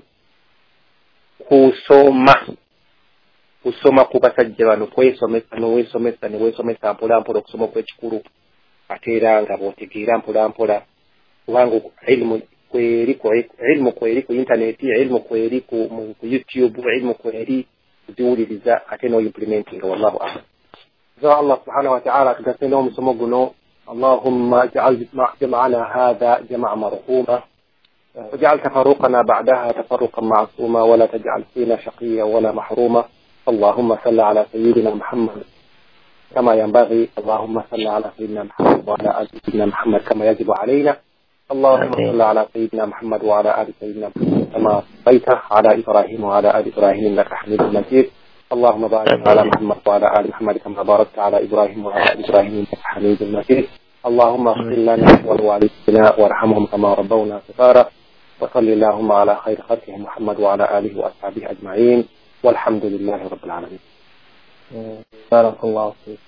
kusoma kusoma ku basajja bano kwesomesa n'owesomesa ne weesomesa mpola mpola okusoma okw'ekikulu ate era nga bw'otegeera mpola mpola kubanga ilmu kweri ku ilmu kweri ku internet ilmu kweri ku YouTube ilmu kweri kuziwuliriza ate n'oimplementing wallahu a'lam. Allah subhanahu wa ta'ala tugasena omusomo guno اللهم اجعل جمعنا هذا جمع مرحوما واجعل تفرقنا بعدها تفرقا معصوما ولا تجعل فينا شقيا ولا محروما اللهم صل على سيدنا محمد كما ينبغي اللهم صل على سيدنا محمد وعلى آل سيدنا محمد كما يجب علينا اللهم صل على سيدنا محمد وعلى آل سيدنا محمد كما صليت على إبراهيم وعلى آل إبراهيم إنك حميد مجيد اللهم بارك على محمد وعلى آل محمد كما باركت على إبراهيم وعلى آل إبراهيم إنك حميد مجيد اللهم اغفر لنا ولوالدينا وارحمهم كما ربونا صغارا وصل اللهم على خير خلقه محمد وعلى آله وأصحابه أجمعين والحمد لله رب العالمين. بارك الله فيك.